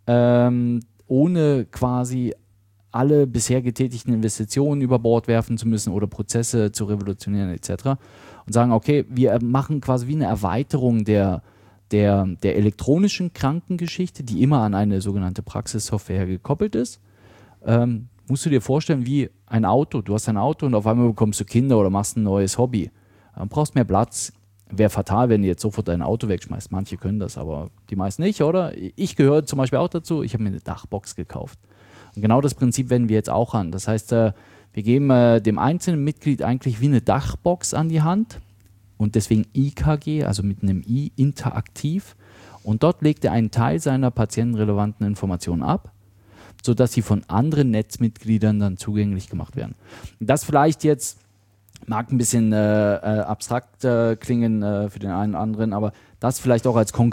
ähm, ohne quasi alle bisher getätigten Investitionen über Bord werfen zu müssen oder Prozesse zu revolutionieren et cetera. Und sagen, okay, wir machen quasi wie eine Erweiterung der, der, der elektronischen Krankengeschichte, die immer an eine sogenannte Praxissoftware gekoppelt ist. Ähm, musst du dir vorstellen, wie ein Auto. Du hast ein Auto und auf einmal bekommst du Kinder oder machst ein neues Hobby. Du brauchst mehr Platz. Wäre fatal, wenn du jetzt sofort dein Auto wegschmeißt. Manche können das, aber die meisten nicht, oder? Ich gehöre zum Beispiel auch dazu. Ich habe mir eine Dachbox gekauft. Und genau das Prinzip wenden wir jetzt auch an. Das heißt, wir geben dem einzelnen Mitglied eigentlich wie eine Dachbox an die Hand und deswegen I K G, also mit einem I, interaktiv. Und dort legt er einen Teil seiner patientenrelevanten Informationen ab, sodass sie von anderen Netzmitgliedern dann zugänglich gemacht werden. Das vielleicht jetzt mag ein bisschen äh, äh, abstrakt äh, klingen äh, für den einen oder anderen, aber das vielleicht auch als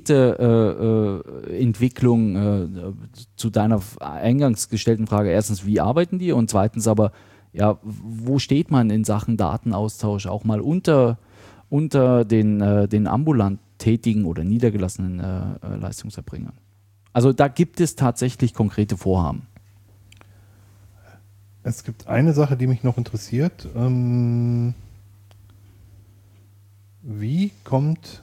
konkrete äh, äh, Entwicklung äh, zu deiner eingangs gestellten Frage. Erstens, wie arbeiten die? Und zweitens aber, ja, wo steht man in Sachen Datenaustausch auch mal unter, unter den, äh, den ambulant tätigen oder niedergelassenen äh, Leistungserbringern? Also da gibt es tatsächlich konkrete Vorhaben. Es gibt eine Sache, die mich noch interessiert. Ähm, wie kommt,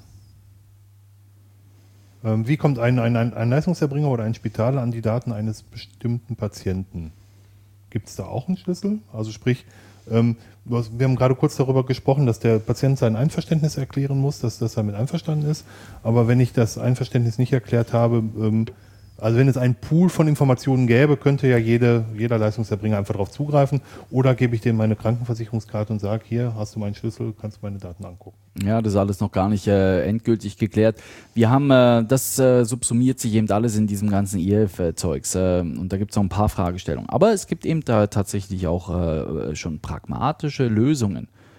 ähm, wie kommt ein, ein, ein Leistungserbringer oder ein Spital an die Daten eines bestimmten Patienten? Gibt es da auch einen Schlüssel? Also sprich, ähm, du hast, wir haben gerade kurz darüber gesprochen, dass der Patient sein Einverständnis erklären muss, dass, dass er mit einverstanden ist. Aber wenn ich das Einverständnis nicht erklärt habe, ähm, also wenn es einen Pool von Informationen gäbe, könnte ja jede, jeder Leistungserbringer einfach darauf zugreifen. Oder gebe ich dem meine Krankenversicherungskarte und sage, hier hast du meinen Schlüssel, kannst du meine Daten angucken. Ja, das ist alles noch gar nicht äh, endgültig geklärt. Wir haben, äh, das äh, subsumiert sich eben alles in diesem ganzen I E F-Zeugs. Äh, und da gibt es noch ein paar Fragestellungen. Aber es gibt eben da tatsächlich auch äh, schon pragmatische Lösungen.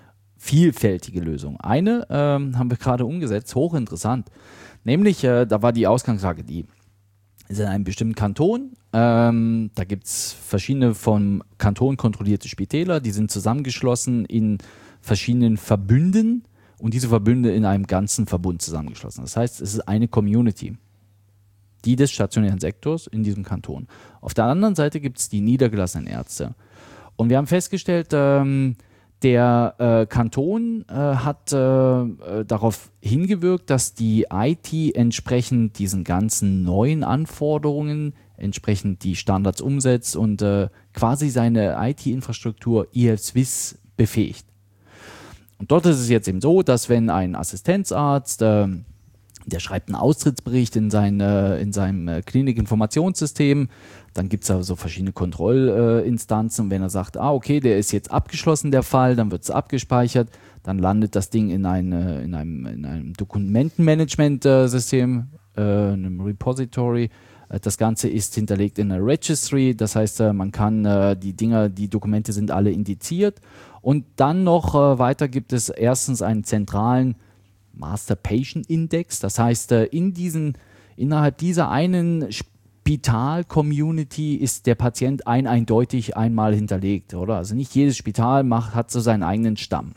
vielfältige Lösungen. Eine ähm, haben wir gerade umgesetzt, hochinteressant. Nämlich, äh, da war die Ausgangslage die, ist in einem bestimmten Kanton, ähm, da gibt es verschiedene vom Kanton kontrollierte Spitäler, die sind zusammengeschlossen in verschiedenen Verbünden und diese Verbünde in einem ganzen Verbund zusammengeschlossen. Das heißt, es ist eine Community, die des stationären Sektors in diesem Kanton. Auf der anderen Seite gibt es die niedergelassenen Ärzte. Und wir haben festgestellt, ähm, der äh, Kanton äh, hat äh, darauf hingewirkt, dass die I T entsprechend diesen ganzen neuen Anforderungen, entsprechend die Standards umsetzt und äh, quasi seine I T-Infrastruktur I Health Suisse befähigt. Und dort ist es jetzt eben so, dass wenn ein Assistenzarzt, äh, der schreibt einen Austrittsbericht in, sein, äh, in seinem äh, Klinikinformationssystem, dann gibt es da so verschiedene Kontrollinstanzen. Und wenn er sagt, ah, okay, der ist jetzt abgeschlossen, der Fall, dann wird es abgespeichert, dann landet das Ding in, eine, in einem, in einem Dokumentenmanagement-System, äh, einem Repository. Äh, das Ganze ist hinterlegt in einer Registry, das heißt, äh, man kann äh, die Dinger, die Dokumente sind alle indiziert. Und dann noch äh, weiter gibt es erstens einen zentralen Master Patient Index, das heißt, äh, in diesen, innerhalb dieser einen Spital-Community ist der Patient ein eindeutig einmal hinterlegt, oder? Also nicht jedes Spital macht, hat so seinen eigenen Stamm.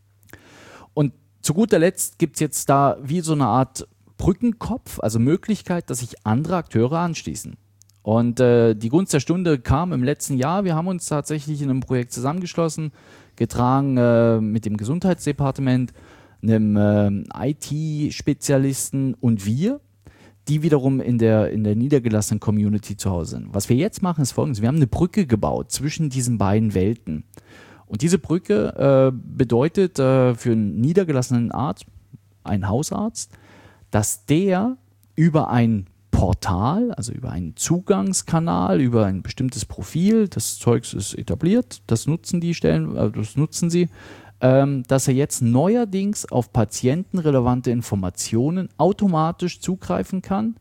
Und zu guter Letzt gibt es jetzt da wie so eine Art Brückenkopf, also Möglichkeit, dass sich andere Akteure anschließen. Und äh, die Gunst der Stunde kam im letzten Jahr. Wir haben uns tatsächlich in einem Projekt zusammengeschlossen, getragen äh, mit dem Gesundheitsdepartement, einem äh, I T-Spezialisten und wir, die wiederum in der, in der niedergelassenen Community zu Hause sind. Was wir jetzt machen, ist Folgendes. Wir haben eine Brücke gebaut zwischen diesen beiden Welten. Und diese Brücke äh, bedeutet äh, für einen niedergelassenen Arzt, einen Hausarzt, dass der über ein Portal, also über einen Zugangskanal, über ein bestimmtes Profil, das Zeugs ist etabliert, das nutzen die Stellen, äh, das nutzen sie, ähm, dass er jetzt neuerdings auf patientenrelevante Informationen automatisch zugreifen kann,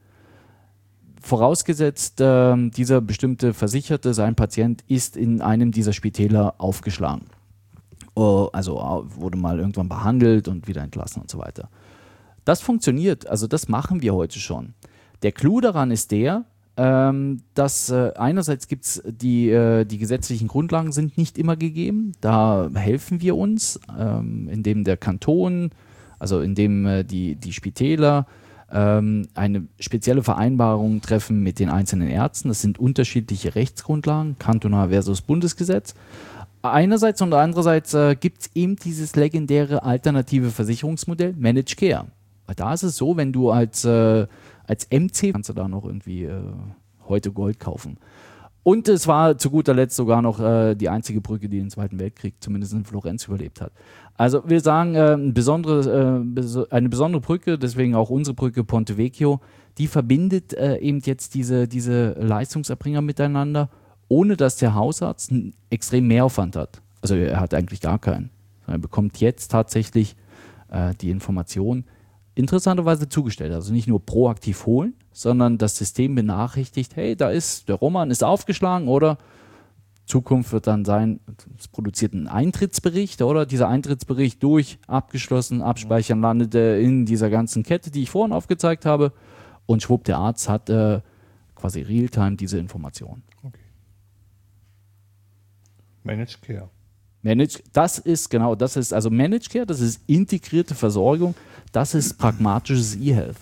vorausgesetzt, äh, dieser bestimmte Versicherte, sein Patient, ist in einem dieser Spitäler aufgeschlagen. Oh, also wurde mal irgendwann behandelt und wieder entlassen und so weiter. Das funktioniert, also das machen wir heute schon. Der Clou daran ist der, ähm, dass äh, einerseits gibt es die, äh, die gesetzlichen Grundlagen sind nicht immer gegeben. Da helfen wir uns, ähm, indem der Kanton, also indem äh, die, die Spitäler ähm, eine spezielle Vereinbarung treffen mit den einzelnen Ärzten. Das sind unterschiedliche Rechtsgrundlagen, kantonal versus Bundesgesetz. Einerseits und andererseits äh, gibt es eben dieses legendäre alternative Versicherungsmodell Managed Care. Da ist es so, wenn du als, äh, als M C kannst du da noch irgendwie äh, heute Gold kaufen. Und es war zu guter Letzt sogar noch äh, die einzige Brücke, die den Zweiten Weltkrieg zumindest in Florenz überlebt hat. Also wir sagen, äh, eine, besondere, äh, beso- eine besondere Brücke, deswegen auch unsere Brücke Ponte Vecchio, die verbindet äh, eben jetzt diese, diese Leistungserbringer miteinander, ohne dass der Hausarzt einen extrem Mehraufwand hat. Also er hat eigentlich gar keinen. Er bekommt jetzt tatsächlich äh, die Information interessanterweise zugestellt. Also nicht nur proaktiv holen, sondern das System benachrichtigt, hey, da ist, der Roman ist aufgeschlagen, oder Zukunft wird dann sein, es produziert einen Eintrittsbericht, oder dieser Eintrittsbericht durch, abgeschlossen, abspeichern, landet er in dieser ganzen Kette, die ich vorhin aufgezeigt habe, und schwupp, der Arzt hat äh, quasi Realtime diese Information. Okay. Managed Care. Managed, das ist genau, das ist also Managed Care, das ist integrierte Versorgung, das ist pragmatisches E-Health.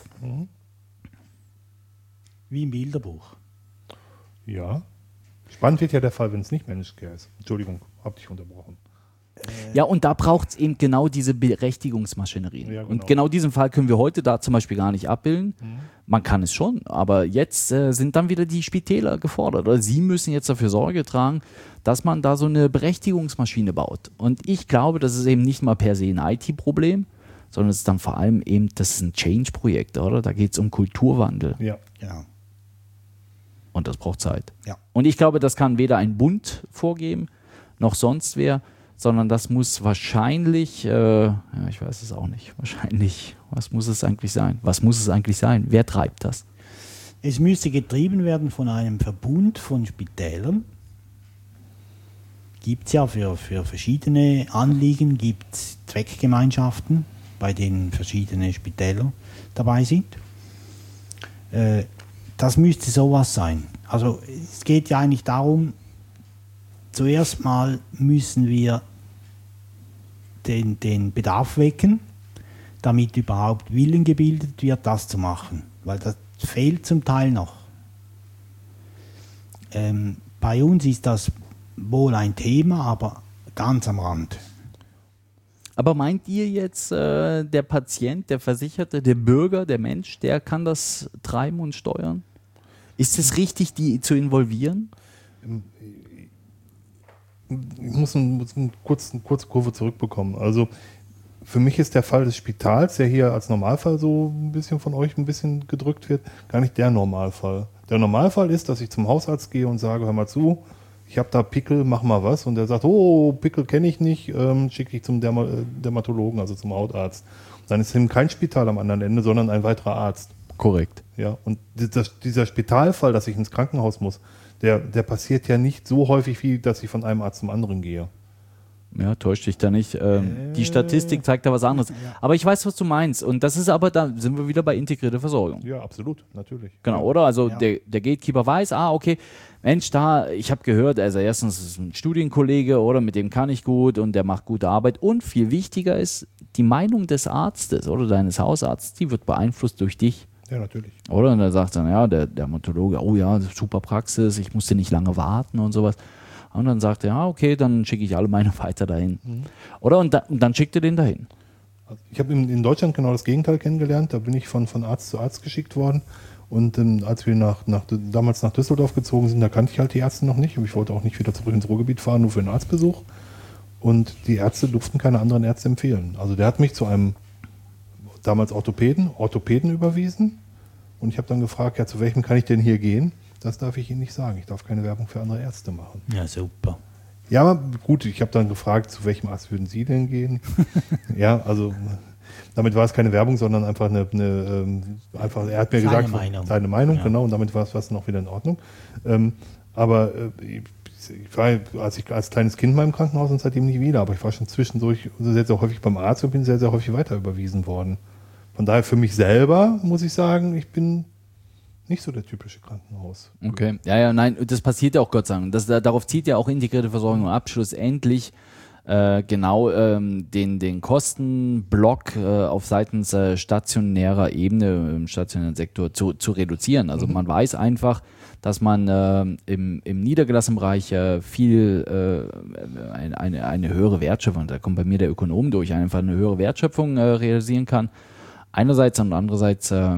Wie im Bilderbuch. Ja. Spannend wird ja der Fall, wenn es nicht Managed Care ist. Entschuldigung, hab dich unterbrochen. Ja, und da braucht es eben genau diese Berechtigungsmaschinerien. Ja, genau. Und genau diesen Fall können wir heute da zum Beispiel gar nicht abbilden. Mhm. Man kann es schon, aber jetzt äh, sind dann wieder die Spitäler gefordert. Oder sie müssen jetzt dafür Sorge tragen, dass man da so eine Berechtigungsmaschine baut. Und ich glaube, das ist eben nicht mal per se ein I T-Problem, sondern es ist dann vor allem eben, das ist ein Change-Projekt, oder? Da geht es um Kulturwandel. Ja. Genau. Und das braucht Zeit. Ja. Und ich glaube, das kann weder ein Bund vorgeben, noch sonst wer, sondern das muss wahrscheinlich, äh, ja, ich weiß es auch nicht, wahrscheinlich, was muss es eigentlich sein? Was muss es eigentlich sein? Wer treibt das? Es müsste getrieben werden von einem Verbund von Spitälern. Gibt es ja für, für verschiedene Anliegen, gibt Zweckgemeinschaften, bei denen verschiedene Spitäler dabei sind. Äh, das müsste sowas sein. Also es geht ja eigentlich darum, zuerst mal müssen wir den, den Bedarf wecken, damit überhaupt Willen gebildet wird, das zu machen. Weil das fehlt zum Teil noch. Ähm, bei uns ist das wohl ein Thema, aber ganz am Rand. Aber meint ihr jetzt, äh, der Patient, der Versicherte, der Bürger, der Mensch, der kann das treiben und steuern? Ist es richtig, die zu involvieren? Ich muss, ein, muss ein kurz, eine kurze Kurve zurückbekommen. Also für mich ist der Fall des Spitals, der hier als Normalfall so ein bisschen von euch ein bisschen gedrückt wird, gar nicht der Normalfall. Der Normalfall ist, dass ich zum Hausarzt gehe und sage, hör mal zu, ich habe da Pickel, mach mal was. Und der sagt, oh, Pickel kenne ich nicht, ähm, schicke ich zum Derma Dermatologen, also zum Hautarzt. Dann ist eben kein Spital am anderen Ende, sondern ein weiterer Arzt. Korrekt. Ja, und dieser, dieser Spitalfall, dass ich ins Krankenhaus muss, der, der passiert ja nicht so häufig, wie dass ich von einem Arzt zum anderen gehe. Ja, täuscht dich da nicht. Ähm, äh, die Statistik zeigt da was anderes. Ja. Aber ich weiß, was du meinst. Und das ist aber, da sind wir wieder bei integrierter Versorgung. Ja, absolut, natürlich. Genau, ja. oder? Also ja. der, der Gatekeeper weiß, ah, okay, Mensch, da, ich habe gehört, also erstens ist es ein Studienkollege, oder, mit dem kann ich gut und der macht gute Arbeit. Und viel wichtiger ist, die Meinung des Arztes oder deines Hausarztes, die wird beeinflusst durch dich. Ja, natürlich. Oder? Und da sagt dann, ja, der Dermatologe, oh ja, super Praxis, ich musste nicht lange warten und sowas. Und dann sagt er, ja, okay, dann schicke ich alle meine weiter dahin. Mhm. Oder? Und, da, und dann schickt er den dahin. Also ich habe in, in Deutschland genau das Gegenteil kennengelernt. Da bin ich von, von Arzt zu Arzt geschickt worden. Und ähm, als wir nach, nach, damals nach Düsseldorf gezogen sind, da kannte ich halt die Ärzte noch nicht. Und ich wollte auch nicht wieder zurück ins Ruhrgebiet fahren, nur für einen Arztbesuch. Und die Ärzte durften keine anderen Ärzte empfehlen. Also der hat mich zu einem damals Orthopäden, Orthopäden überwiesen. Und ich habe dann gefragt, ja, zu welchem kann ich denn hier gehen? Das darf ich Ihnen nicht sagen. Ich darf keine Werbung für andere Ärzte machen. ja, super. Ja, aber gut, ich habe dann gefragt, zu welchem Arzt würden Sie denn gehen? Ja, also damit war es keine Werbung, sondern einfach eine, eine einfach, er hat mir Seine gesagt, Meinung. seine Meinung, Ja. genau, und damit war es was noch wieder in Ordnung. Ähm, aber äh, ich war, als ich als kleines Kind mal im Krankenhaus und seitdem nicht wieder, aber ich war schon zwischendurch sehr, sehr häufig beim Arzt und bin sehr, sehr häufig weiter überwiesen worden. Von daher für mich selber muss ich sagen, ich bin nicht so der typische Krankenhaus. Okay. Ja, ja, nein, das passiert ja auch Gott sei Dank. Das, darauf zieht ja auch integrierte Versorgung ab, schlussendlich äh, genau ähm, den, den Kostenblock äh, auf seitens äh, stationärer Ebene im stationären Sektor zu, zu reduzieren. Also mhm. man weiß einfach, dass man äh, im, im niedergelassenen Bereich äh, viel äh, eine, eine, eine höhere Wertschöpfung, da kommt bei mir der Ökonom durch, einfach eine höhere Wertschöpfung äh, realisieren kann. Einerseits und andererseits äh,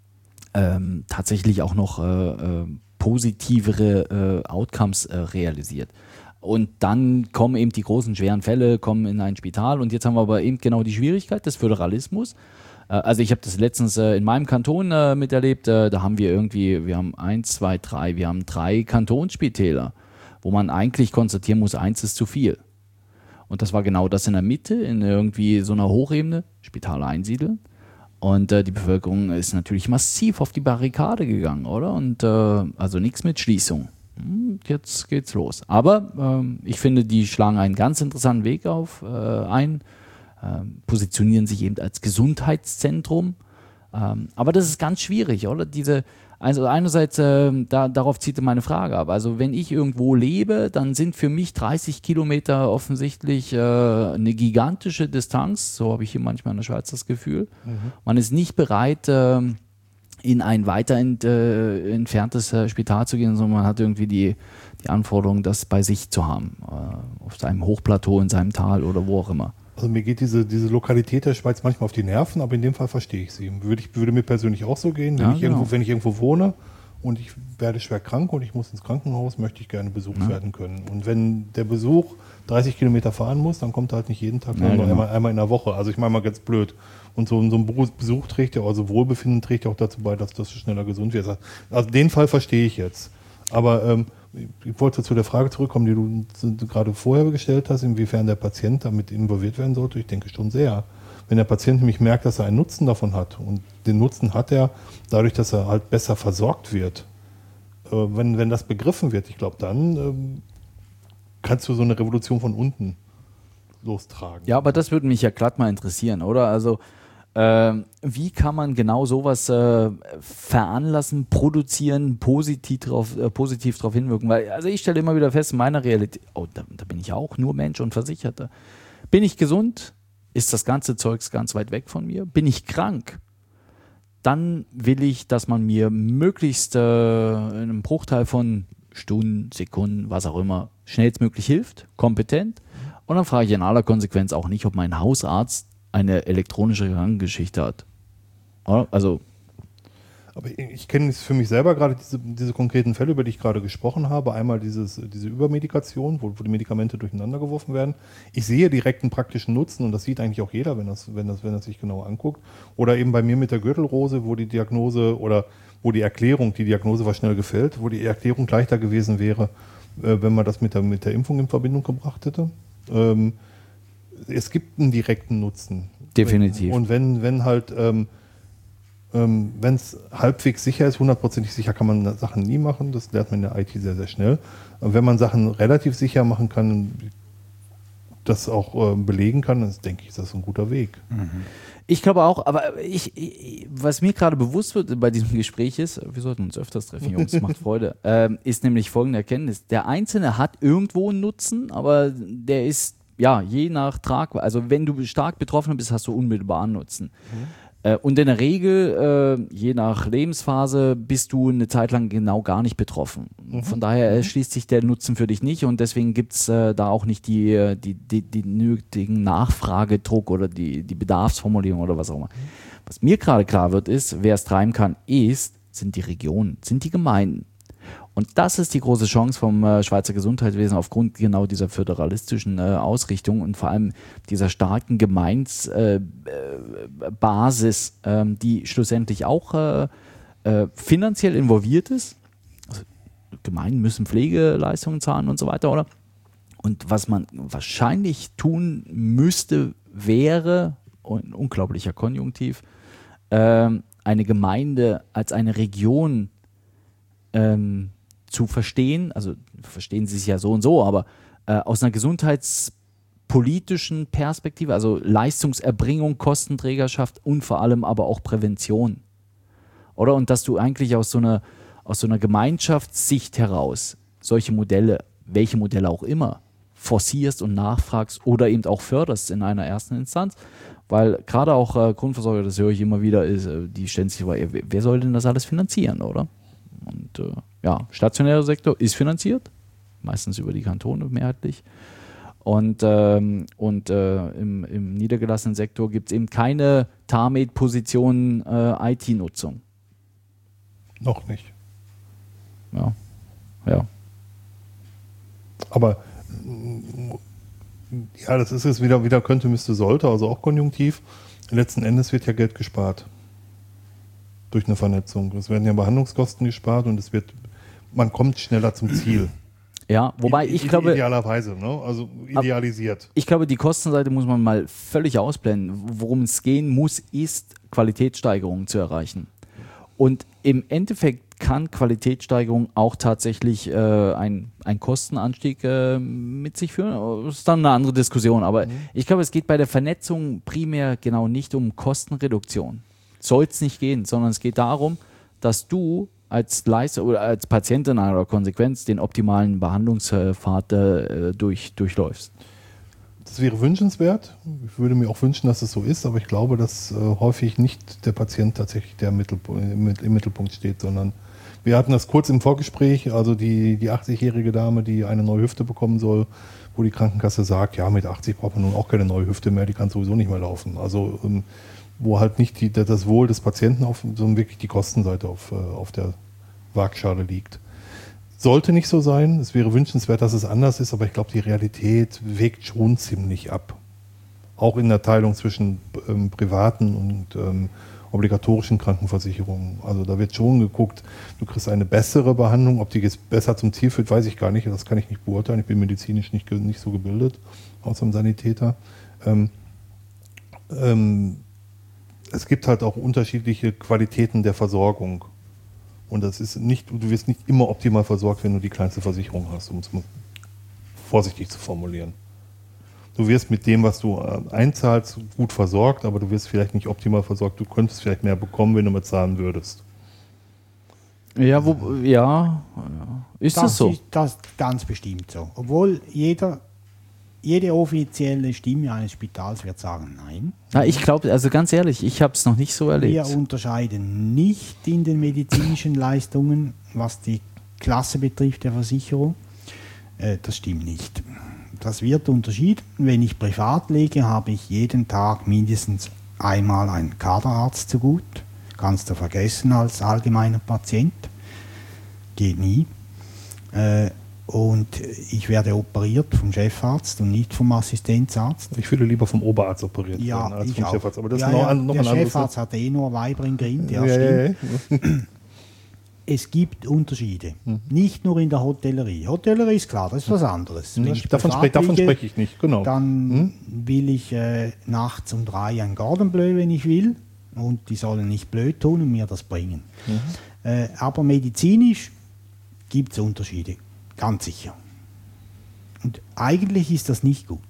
ähm, tatsächlich auch noch äh, äh, positivere äh, Outcomes äh, realisiert. Und dann kommen eben die großen, schweren Fälle, kommen in ein Spital und jetzt haben wir aber eben genau die Schwierigkeit des Föderalismus. Äh, also ich habe das letztens äh, in meinem Kanton äh, miterlebt, äh, da haben wir irgendwie, wir haben eins, zwei, drei, wir haben drei Kantonsspitäler, wo man eigentlich konstatieren muss, eins ist zu viel. Und das war genau das in der Mitte, in irgendwie so einer Hochebene, Spital einsiedeln. Und äh, die Bevölkerung ist natürlich massiv auf die Barrikade gegangen, oder? Und äh, also nichts mit Schließung. Hm, jetzt geht's los. Aber ähm, ich finde, die schlagen einen ganz interessanten Weg auf äh, ein, äh, positionieren sich eben als Gesundheitszentrum. Ähm, aber das ist ganz schwierig, oder? Diese, also einerseits, äh, da, darauf zieht meine Frage ab. Also wenn ich irgendwo lebe, dann sind für mich dreißig Kilometer offensichtlich äh, eine gigantische Distanz. So habe ich hier manchmal in der Schweiz das Gefühl. Mhm. Man ist nicht bereit, äh, in ein weiter ent, äh, entferntes äh, Spital zu gehen, sondern man hat irgendwie die, die Anforderung, das bei sich zu haben. Äh, auf seinem Hochplateau, in seinem Tal oder wo auch immer. Also mir geht diese, diese Lokalität der Schweiz manchmal auf die Nerven, aber in dem Fall verstehe ich sie. Würde, ich, würde mir persönlich auch so gehen, wenn, Ja, ich genau. irgendwo, wenn ich irgendwo wohne und ich werde schwer krank und ich muss ins Krankenhaus, möchte ich gerne besucht Ja. werden können. Und wenn der Besuch dreißig Kilometer fahren muss, dann kommt er halt nicht jeden Tag, Ja, sondern genau. einmal, einmal in der Woche. Also ich meine mal ganz blöd. Und so, so ein Besuch trägt ja, also Wohlbefinden trägt ja auch dazu bei, dass, dass du schneller gesund wirst. Also den Fall verstehe ich jetzt. Aber ähm, ich wollte zu der Frage zurückkommen, die du gerade vorher gestellt hast, inwiefern der Patient damit involviert werden sollte. Ich denke schon sehr. Wenn der Patient nämlich merkt, dass er einen Nutzen davon hat und den Nutzen hat er dadurch, dass er halt besser versorgt wird, äh, wenn, wenn das begriffen wird, ich glaube, dann ähm, kannst du so eine Revolution von unten lostragen. Ja, aber das würde mich ja glatt mal interessieren, oder? Also ähm, wie kann man genau sowas äh, veranlassen, produzieren, positiv drauf, äh, positiv drauf hinwirken? Weil, also ich stelle immer wieder fest, in meiner Realität, oh, da, da bin ich auch nur Mensch und Versicherter. Bin ich gesund? Ist das ganze Zeugs ganz weit weg von mir? Bin ich krank? Dann will ich, dass man mir möglichst äh, in einem Bruchteil von Stunden, Sekunden, was auch immer, schnellstmöglich hilft, kompetent. Und dann frage ich in aller Konsequenz auch nicht, ob mein Hausarzt eine elektronische Krankengeschichte hat. Oder? Also, Aber ich, ich kenne für mich selber gerade diese, diese konkreten Fälle, über die ich gerade gesprochen habe. Einmal dieses, diese Übermedikation, wo, wo die Medikamente durcheinander geworfen werden. Ich sehe direkt einen praktischen Nutzen und das sieht eigentlich auch jeder, wenn das, wenn das, wenn das sich genau anguckt. Oder eben bei mir mit der Gürtelrose, wo die Diagnose oder wo die Erklärung, die Diagnose war schnell gefällt, wo die Erklärung leichter gewesen wäre, äh, wenn man das mit der, mit der Impfung in Verbindung gebracht hätte. Ähm, es gibt einen direkten Nutzen. definitiv. Und wenn, wenn halt, ähm, ähm, wenn es halbwegs sicher ist, hundertprozentig sicher kann man Sachen nie machen, das lernt man in der I T sehr, sehr schnell. Und wenn man Sachen relativ sicher machen kann, das auch äh, belegen kann, dann denke ich, ist das ein guter Weg. Ich glaube auch, aber ich, ich, was mir gerade bewusst wird bei diesem Gespräch ist, wir sollten uns öfters treffen, Jungs, macht Freude, ähm, ist nämlich folgende Erkenntnis. Der Einzelne hat irgendwo einen Nutzen, aber der ist, ja, je nach Tragweite, also wenn du stark betroffen bist, hast du unmittelbaren Nutzen. Mhm. Äh, und in der Regel, äh, je nach Lebensphase, bist du eine Zeit lang genau gar nicht betroffen. Mhm. Von daher erschließt sich der Nutzen für dich nicht und deswegen gibt es äh, da auch nicht die, die, die, die nötigen Nachfragedruck oder die, die Bedarfsformulierung oder was auch immer. Was mir gerade klar wird, ist, wer es treiben kann, ist, sind die Regionen, sind die Gemeinden. Und das ist die große Chance vom äh, Schweizer Gesundheitswesen aufgrund genau dieser föderalistischen äh, Ausrichtung und vor allem dieser starken Gemeinsbasis, äh, äh, ähm, die schlussendlich auch äh, äh, finanziell involviert ist. Also, Gemeinden müssen Pflegeleistungen zahlen und so weiter, oder? Und was man wahrscheinlich tun müsste, wäre, ein unglaublicher Konjunktiv, äh, eine Gemeinde als eine Region ähm, zu verstehen, also verstehen Sie es ja so und so, aber äh, aus einer gesundheitspolitischen Perspektive, also Leistungserbringung, Kostenträgerschaft und vor allem aber auch Prävention. Oder? Und dass du eigentlich aus so einer, aus so einer Gemeinschaftssicht heraus solche Modelle, welche Modelle auch immer, forcierst und nachfragst oder eben auch förderst in einer ersten Instanz. Weil gerade auch äh, Grundversorger, das höre ich immer wieder, ist, äh, die stellen sich vor, wer, wer soll denn das alles finanzieren, oder? Und äh, ja, stationärer Sektor ist finanziert, meistens über die Kantone mehrheitlich. Und, ähm, und äh, im, im niedergelassenen Sektor gibt es eben keine TAMED-Position äh, I T-Nutzung. Noch nicht. Ja, ja. Aber ja, das ist jetzt wieder, wieder könnte, müsste, sollte, also auch konjunktiv. Letzten Endes wird ja Geld gespart. Durch eine Vernetzung. Es werden ja Behandlungskosten gespart und es wird, man kommt schneller zum Ziel. Ja, wobei ich I- glaube, Idealerweise, ne? Also idealisiert. ich glaube, die Kostenseite muss man mal völlig ausblenden. Worum es gehen muss, ist Qualitätssteigerung zu erreichen. Und im Endeffekt kann Qualitätssteigerung auch tatsächlich äh, ein, ein Kostenanstieg äh, mit sich führen. Das ist dann eine andere Diskussion. Aber mhm. ich glaube, es geht bei der Vernetzung primär genau nicht um Kostenreduktion. Soll es nicht gehen, sondern es geht darum, dass du als Leister oder als Patient in einer Konsequenz den optimalen Behandlungspfad äh, durch, durchläufst. Das wäre wünschenswert. Ich würde mir auch wünschen, dass es so ist, aber ich glaube, dass äh, häufig nicht der Patient tatsächlich der Mittelpunkt, im, im Mittelpunkt steht, sondern wir hatten das kurz im Vorgespräch, also die, die achtzigjährige Dame, die eine neue Hüfte bekommen soll, wo die Krankenkasse sagt, ja, mit achtzig braucht man nun auch keine neue Hüfte mehr, die kann sowieso nicht mehr laufen. Also ähm, wo halt nicht die, das Wohl des Patienten, auf, sondern wirklich die Kostenseite auf, auf der Waagschale liegt. Sollte nicht so sein. Es wäre wünschenswert, dass es anders ist, aber ich glaube, die Realität wägt schon ziemlich ab. Auch in der Teilung zwischen ähm, privaten und ähm, obligatorischen Krankenversicherungen. Also da wird schon geguckt, du kriegst eine bessere Behandlung. Ob die jetzt besser zum Ziel führt, weiß ich gar nicht. Das kann ich nicht beurteilen. Ich bin medizinisch nicht, nicht so gebildet, außer im Sanitäter. Ähm, ähm, Es gibt halt auch unterschiedliche Qualitäten der Versorgung. Und das ist nicht, du wirst nicht immer optimal versorgt, wenn du die kleinste Versicherung hast, um es mal vorsichtig zu formulieren. du wirst mit dem, was du äh, einzahlst, gut versorgt, aber du wirst vielleicht nicht optimal versorgt. Du könntest vielleicht mehr bekommen, wenn du mehr zahlen würdest. Ja, wo, ja, ist das, das so? Ist das ganz bestimmt so. Obwohl jeder, jede offizielle Stimme eines Spitals wird sagen, nein. Na, ich glaube, also ganz ehrlich, ich habe es noch nicht so erlebt. Wir unterscheiden nicht in den medizinischen Leistungen, was die Klasse betrifft der Versicherung. Äh, das stimmt nicht. Das wird unterschieden. Wenn ich privat lege, habe ich jeden Tag mindestens einmal einen Kaderarzt zu gut. Kannst du vergessen als allgemeiner Patient. Geht nie. Äh, und ich werde operiert vom Chefarzt und nicht vom Assistenzarzt. Ich würde lieber vom Oberarzt operiert ja, werden als ich vom auch. Chefarzt. Aber das ja, ist noch, ja, noch der ein anderes. Chefarzt hat eh nur Weiber in Grind. Ja, ja, stimmt. ja, ja. Es gibt Unterschiede. Hm. Nicht nur in der Hotellerie. Hotellerie ist klar, das ist was anderes. Wenn ich davon, sprech, davon liege, spreche ich nicht, genau. Dann hm? will ich äh, nachts um drei ein Cordon Bleu, wenn ich will. Und die sollen nicht blöd tun und mir das bringen. Mhm. Äh, aber medizinisch gibt es Unterschiede, ganz sicher. Und eigentlich ist das nicht gut.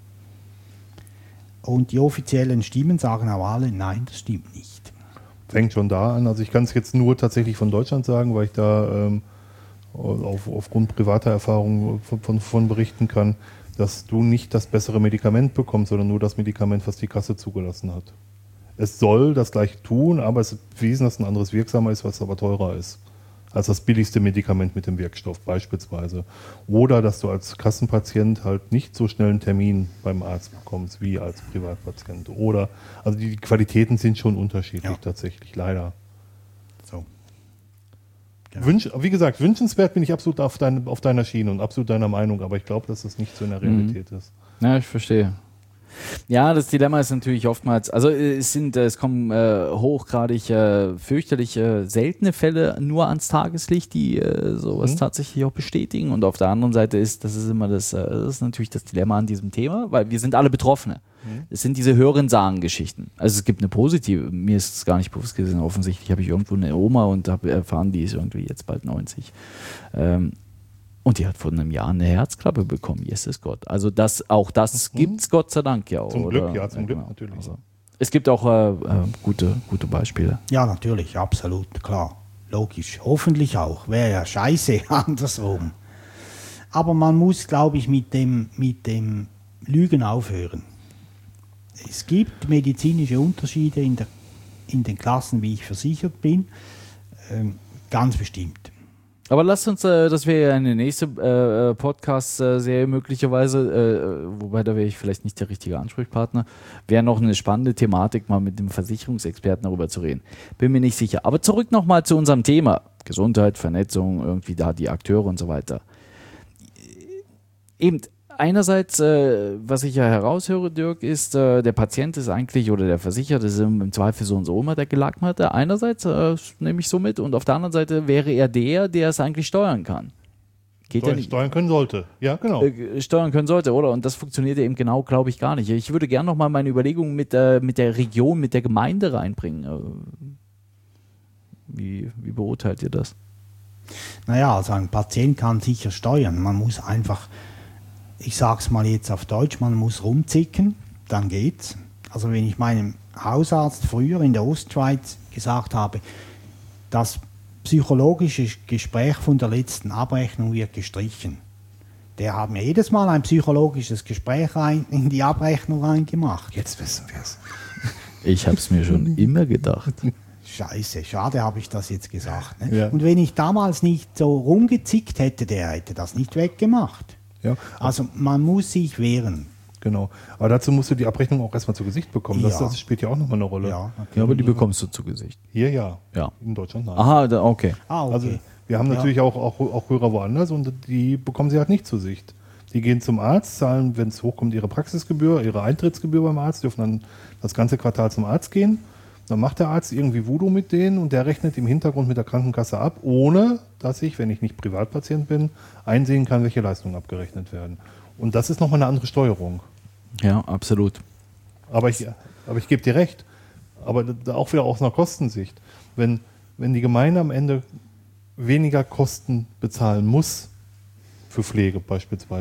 Und die offiziellen Stimmen sagen auch alle, nein, das stimmt nicht. Fängt schon da an. Also ich kann es jetzt nur tatsächlich von Deutschland sagen, weil ich da ähm, auf, aufgrund privater Erfahrung von, von, von berichten kann, dass du nicht das bessere Medikament bekommst, sondern nur das Medikament, was die Kasse zugelassen hat. Es soll das gleiche tun, aber es ist bewiesen, dass ein anderes wirksamer ist, was aber teurer ist als das billigste Medikament mit dem Wirkstoff beispielsweise. Oder dass du als Kassenpatient halt nicht so schnell einen Termin beim Arzt bekommst wie als Privatpatient. Oder, also die Qualitäten sind schon unterschiedlich, ja. Tatsächlich, leider. So. Genau. Wünsch, wie gesagt, wünschenswert bin ich absolut auf, dein, auf deiner Schiene und absolut deiner Meinung, aber ich glaube, dass das nicht so in der Realität mhm. ist. Ja, ich verstehe. Ja, das Dilemma ist natürlich oftmals, also es sind, es kommen äh, hochgradig äh, fürchterlich äh, seltene Fälle nur ans Tageslicht, die äh, sowas mhm. tatsächlich auch bestätigen. Und auf der anderen Seite ist, das ist immer das, äh, das ist natürlich das Dilemma an diesem Thema, weil wir sind alle Betroffene. Mhm. Es sind diese Hörensagen-Geschichten. Also es gibt eine positive, mir ist es gar nicht bewusst gewesen, offensichtlich habe ich irgendwo eine Oma und habe erfahren, die ist irgendwie jetzt bald neunzig. Ähm, Und die hat vor einem Jahr eine Herzklappe bekommen, Jesus Gott. Also das, auch das mhm. gibt es Gott sei Dank ja auch. Zum oder? Glück, ja, zum ja, Glück genau. natürlich. Also, es gibt auch äh, äh, gute, gute Beispiele. Ja, natürlich, absolut, klar. Logisch. Hoffentlich auch. Wäre ja scheiße, andersrum. Aber man muss, glaube ich, mit dem, mit dem Lügen aufhören. Es gibt medizinische Unterschiede in, der, in den Klassen, wie ich versichert bin. Ähm, ganz bestimmt. Aber lasst uns, äh, das wäre ja eine nächste äh, Podcast-Serie möglicherweise, äh, wobei da wäre ich vielleicht nicht der richtige Ansprechpartner, wäre noch eine spannende Thematik, mal mit dem Versicherungsexperten darüber zu reden. Bin mir nicht sicher. Aber zurück nochmal zu unserem Thema. Gesundheit, Vernetzung, irgendwie da die Akteure und so weiter. Eben, einerseits, äh, was ich ja heraushöre, Dirk, ist, äh, der Patient ist eigentlich, oder der Versicherte ist im, im Zweifel so und so immer der Gelackmerte. Einerseits äh, nehme ich so mit und auf der anderen Seite wäre er der, der es eigentlich steuern kann. Geht Steuern, ja nicht, steuern können sollte, ja genau. Äh, steuern können sollte, oder? Und das funktioniert ja eben genau, glaube ich, gar nicht. Ich würde gerne nochmal meine Überlegungen mit, äh, mit der Region, mit der Gemeinde reinbringen. Äh, wie, wie beurteilt ihr das? Naja, also ein Patient kann sicher steuern. Man muss einfach, ich sage es mal jetzt auf Deutsch, man muss rumzicken, dann geht's. Also wenn ich meinem Hausarzt früher in der Ostschweiz gesagt habe, das psychologische Gespräch von der letzten Abrechnung wird gestrichen. Der hat mir jedes Mal ein psychologisches Gespräch rein, in die Abrechnung reingemacht. Jetzt wissen wir es. Ich habe es mir schon immer gedacht. Scheiße, schade habe ich das jetzt gesagt. Ne? Ja. Und wenn ich damals nicht so rumgezickt hätte, der hätte das nicht weggemacht. Ja. Also man muss sich wehren. Genau. Aber dazu musst du die Abrechnung auch erstmal zu Gesicht bekommen. Das, Ja. das spielt ja auch nochmal eine Rolle. Ja, Ja, aber die bekommst du zu Gesicht. Hier ja. Ja. In Deutschland nein. Aha, da, okay. Ah, okay. Also wir haben natürlich Ja. auch, auch, auch Hörer woanders und die bekommen sie halt nicht zu Sicht. Die gehen zum Arzt, zahlen, wenn es hochkommt, ihre Praxisgebühr, ihre Eintrittsgebühr beim Arzt, dürfen dann das ganze Quartal zum Arzt gehen. Dann macht der Arzt irgendwie Voodoo mit denen und der rechnet im Hintergrund mit der Krankenkasse ab, ohne dass ich, wenn ich nicht Privatpatient bin, einsehen kann, welche Leistungen abgerechnet werden. Und das ist nochmal eine andere Steuerung. Ja, absolut. Aber ich, aber ich gebe dir recht. Aber da auch wieder aus einer Kostensicht. Wenn, wenn die Gemeinde am Ende weniger Kosten bezahlen muss, für Pflege beispielsweise,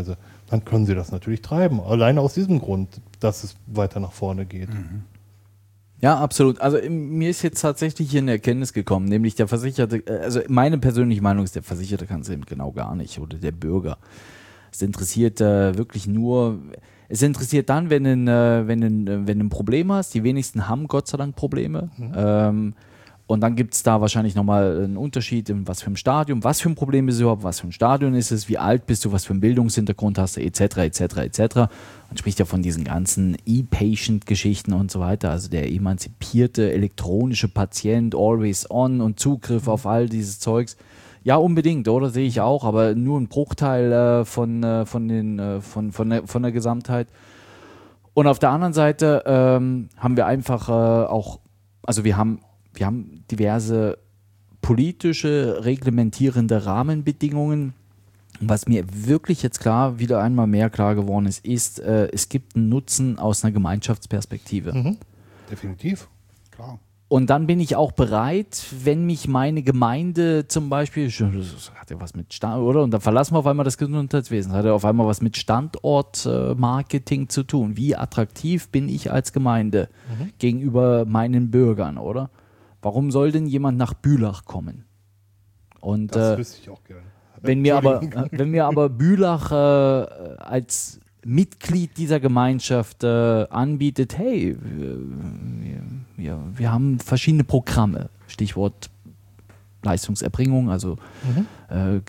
dann können sie das natürlich treiben. Alleine aus diesem Grund, dass es weiter nach vorne geht. Mhm. Ja, absolut. Also im- mir ist jetzt tatsächlich hier eine Erkenntnis gekommen, nämlich der Versicherte, äh, also meine persönliche Meinung ist, der Versicherte kann es eben genau gar nicht oder der Bürger. Es interessiert äh, wirklich nur, es interessiert dann, wenn du ein, äh, wenn, ein, äh, wenn du ein Problem hast. Die wenigsten haben Gott sei Dank Probleme. Mhm. Ähm, und dann gibt es da wahrscheinlich nochmal einen Unterschied, in was für ein Stadium, was für ein Problem ist es überhaupt, was für ein Stadion ist es, wie alt bist du, was für einen Bildungshintergrund hast du, et cetera, et cetera, et cetera. Man spricht ja von diesen ganzen E-Patient-Geschichten und so weiter, also der emanzipierte elektronische Patient, always on und Zugriff auf all dieses Zeugs. Ja, unbedingt, oder? Sehe ich auch, aber nur ein Bruchteil äh, von, äh, von, den, äh, von, von, der, von der Gesamtheit. Und auf der anderen Seite ähm, haben wir einfach äh, auch, also wir haben, wir haben diverse politische, reglementierende Rahmenbedingungen. Was mir wirklich jetzt klar, wieder einmal mehr klar geworden ist, ist, äh, es gibt einen Nutzen aus einer Gemeinschaftsperspektive. Mhm. Definitiv. Klar. Und dann bin ich auch bereit, wenn mich meine Gemeinde zum Beispiel, das hat ja was mit Stand, oder? Und dann verlassen wir auf einmal das Gesundheitswesen, das hat ja auf einmal was mit Standortmarketing zu tun. Wie attraktiv bin ich als Gemeinde Mhm. gegenüber meinen Bürgern, oder? Warum soll denn jemand nach Bülach kommen? Und Das äh, wüsste ich auch gerne. wenn mir aber, Entschuldigung. äh, wenn mir aber Bülach äh, als Mitglied dieser Gemeinschaft äh, anbietet, hey, wir, wir, wir haben verschiedene Programme, Stichwort Leistungserbringung, also Mhm. äh,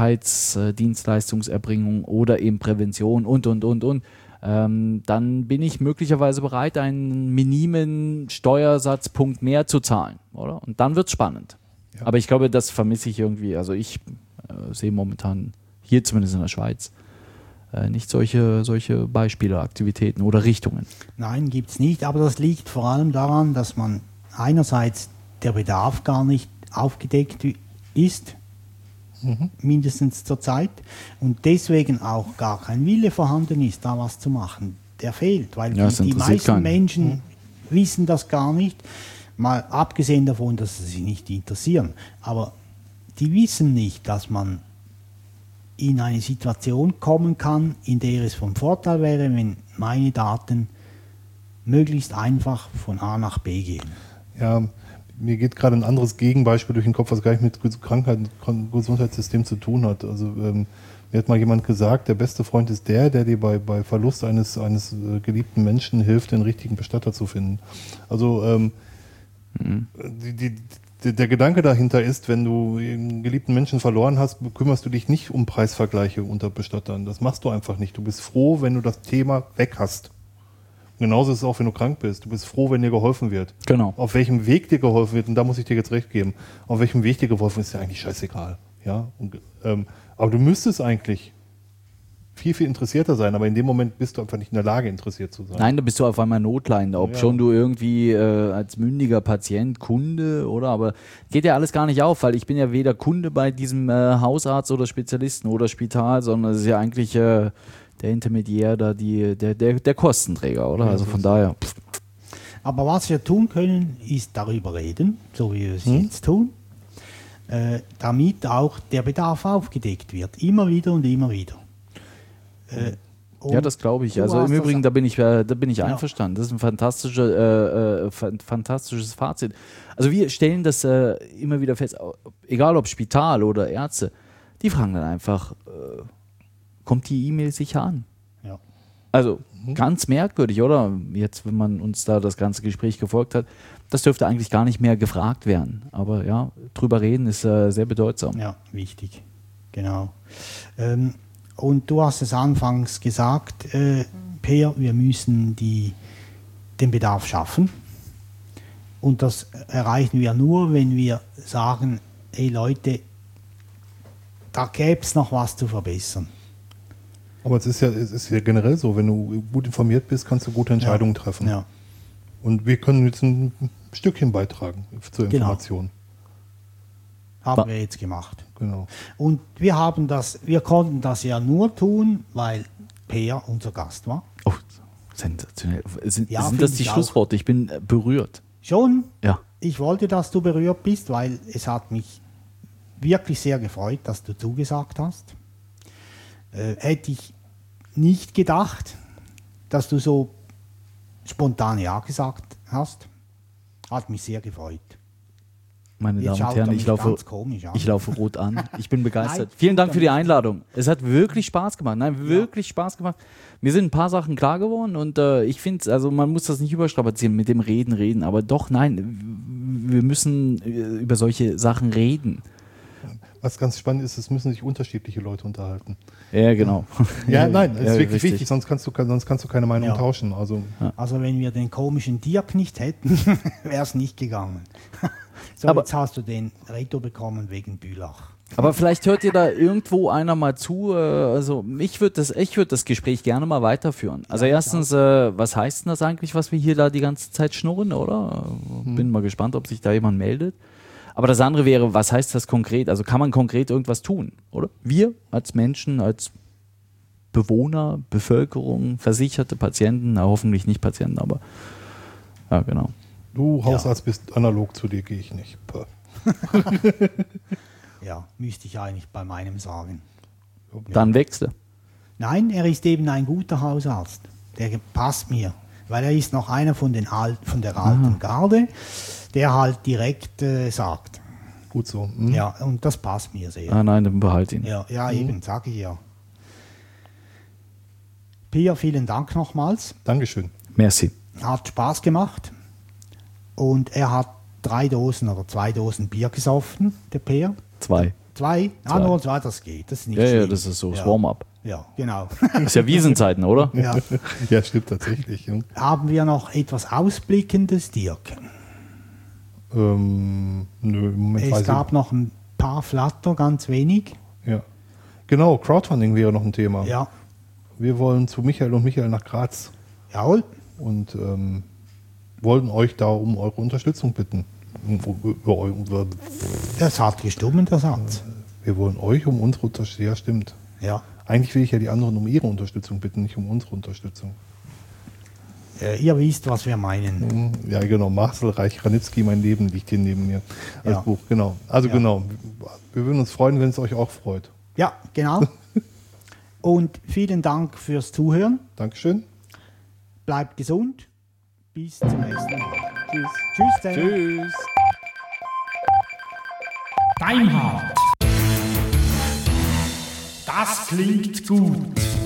Gesundheitsdienstleistungserbringung oder eben Prävention und, und, und, und, ähm, dann bin ich möglicherweise bereit, einen minimen Steuersatzpunkt mehr zu zahlen, oder? Und dann wird es spannend. Ja. Aber ich glaube, das vermisse ich irgendwie, also ich äh, sehe momentan hier zumindest in der Schweiz äh, nicht solche, solche Beispiele, Aktivitäten oder Richtungen. Nein, gibt es nicht, aber das liegt vor allem daran, dass man einerseits der Bedarf gar nicht aufgedeckt ist, Mhm. mindestens zur Zeit, und deswegen auch gar kein Wille vorhanden ist, da was zu machen. Der fehlt, weil Ja, es die, die interessiert meisten keinen. Menschen wissen das gar nicht, mal abgesehen davon, dass sie sich nicht interessieren, aber die wissen nicht, dass man in eine Situation kommen kann, in der es von Vorteil wäre, wenn meine Daten möglichst einfach von A nach B gehen. Ja, mir geht gerade ein anderes Gegenbeispiel durch den Kopf, was gar nicht mit Krankheit und Gesundheitssystem zu tun hat. Also ähm, mir hat mal jemand gesagt, der beste Freund ist der, der dir bei, bei Verlust eines, eines äh, geliebten Menschen hilft, den richtigen Bestatter zu finden. Also ähm, Mhm. die, die, die, der Gedanke dahinter ist, wenn du einen geliebten Menschen verloren hast, kümmerst du dich nicht um Preisvergleiche unter Bestattern. Das machst du einfach nicht. Du bist froh, wenn du das Thema weg hast. Genauso ist es auch, wenn du krank bist. Du bist froh, wenn dir geholfen wird. Genau. Auf welchem Weg dir geholfen wird, und da muss ich dir jetzt recht geben, auf welchem Weg dir geholfen wird, ist dir eigentlich scheißegal. Ja? Und, ähm, aber du müsstest eigentlich viel, viel interessierter sein, aber in dem Moment bist du einfach nicht in der Lage, interessiert zu sein. Nein, da bist du auf einmal notleidend, ob Ja. schon du irgendwie äh, als mündiger Patient, Kunde, oder? Aber geht ja alles gar nicht auf, weil ich bin ja weder Kunde bei diesem äh, Hausarzt oder Spezialisten oder Spital, sondern es ist ja eigentlich äh, der Intermediär da, die, der, der, der Kostenträger, oder? Ja, Also so von ist daher. Pff, Aber was wir tun können, ist darüber reden, so wie wir es Hm? jetzt tun, äh, damit auch der Bedarf aufgedeckt wird. Immer wieder und immer wieder. Äh, ja, und das glaube ich. du Also hast im das- Übrigen, da bin ich, äh, da bin ich Ja. einverstanden. Das ist ein fantastischer, äh, äh, fan- fantastisches Fazit. Also wir stellen das äh, immer wieder fest, au- egal ob Spital oder Ärzte, die fragen dann einfach, äh, kommt die E-Mail sicher an? Ja. Also ganz merkwürdig, oder? Jetzt, wenn man uns da das ganze Gespräch gefolgt hat, das dürfte eigentlich gar nicht mehr gefragt werden. Aber ja, drüber reden ist äh, sehr bedeutsam. Ja, wichtig. Genau. Ähm, und du hast es anfangs gesagt, äh, Peer, wir müssen die, den Bedarf schaffen. Und das erreichen wir nur, wenn wir sagen, hey Leute, da gäbe es noch was zu verbessern. Aber es ist ja, es ist ja generell so, wenn du gut informiert bist, kannst du gute Entscheidungen treffen. Ja. Und wir können jetzt ein Stückchen beitragen zur Genau. Information. Haben Ba- wir jetzt gemacht. Genau. Und wir haben das, wir konnten das ja nur tun, weil Peer unser Gast war. Oh, sensationell. Sind, Ja, sind find das die ich auch. Schlussworte? Ich bin äh, berührt. Schon, Ja. ich wollte, dass du berührt bist, weil es hat mich wirklich sehr gefreut, dass du zugesagt hast. Äh, hätte ich nicht gedacht, dass du so spontan Ja gesagt hast. Hat mich sehr gefreut. Meine Jetzt Damen und schaut Herren, er ich mich laufe, ganz komisch an. ich laufe rot an. Ich bin begeistert. Nein, Vielen Dank tut für die er nicht. Einladung. Es hat wirklich Spaß gemacht. Nein, wirklich Spaß gemacht. Mir sind ein paar Sachen klar geworden und äh, ich finde, also man muss das nicht überstrapazieren mit dem Reden, Reden. Aber doch, nein, wir müssen äh, über solche Sachen reden. Was ganz spannend ist, es müssen sich unterschiedliche Leute unterhalten. Ja, genau. Ja, nein, das Ja, ist wirklich richtig. wichtig, sonst kannst du, sonst kannst du keine Meinung Ja. tauschen. Also, Also wenn wir den komischen Dirk nicht hätten, wäre es nicht gegangen. So, Aber- jetzt hast du den Reto bekommen wegen Bülach. Aber vielleicht hört ihr da irgendwo einer mal zu. Äh, also mich würde das, ich würde das Gespräch gerne mal weiterführen. Also erstens, äh, was heißt denn das eigentlich, was wir hier da die ganze Zeit schnurren, oder? Hm. Bin mal gespannt, ob sich da jemand meldet. Aber das andere wäre, was heißt das konkret? Also kann man konkret irgendwas tun, oder? Wir als Menschen, als Bewohner, Bevölkerung, Versicherte, Patienten, na, hoffentlich nicht Patienten, aber ja, genau. du Hausarzt bist analog, zu dir gehe ich nicht. Puh. Ja, müsste ich eigentlich bei meinem sagen. Dann wechsle. Nein, er ist eben ein guter Hausarzt. Der passt mir, weil er ist noch einer von, den Al von der alten Garde, der halt direkt äh, sagt. Gut so. Hm? Ja, und das passt mir sehr. Ah, nein, dann behalte ihn. Ja, ja eben, sage ich ja. Pia, vielen Dank nochmals. Dankeschön. Merci. Hat Spaß gemacht. Und er hat drei Dosen oder zwei Dosen Bier gesoffen, der Peer. Zwei. Zwei? Ah, Zwei. nur zwei, das geht. Das ist nicht Ja, ja, schlimm. das ist so das ja. Warm-up. Ja, genau. Ist ja Wiesenzeiten, oder? ja. Ja, stimmt tatsächlich. Ja. Haben wir noch etwas Ausblickendes, Dirk? Ähm, nö, im Moment Es weiß gab noch ein paar Flatter, ganz wenig. ich. Ja. Genau, Crowdfunding wäre noch ein Thema. Ja, Wir wollen zu Michael und Michael nach Graz jawohl. und ähm, wollten euch da um eure Unterstützung bitten. Um, über, eu- über, Das hat gestummen, der Satz. wir wollen euch um unsere Unterstützung. Ja, stimmt. Ja. Eigentlich will ich ja die anderen um ihre Unterstützung bitten, nicht um unsere Unterstützung. Äh, ihr wisst, was wir meinen. Hm, Ja, genau. Marcel Reich-Ranitzky, mein Leben liegt hier neben mir. Als Ja. Buch, genau. Also Ja. genau. Wir würden uns freuen, wenn es euch auch freut. Ja, genau. Und vielen Dank fürs Zuhören. Dankeschön. Bleibt gesund. Bis zum nächsten Mal. Tschüss. Tschüss. Zusammen. Tschüss. Deimhardt. Das klingt gut.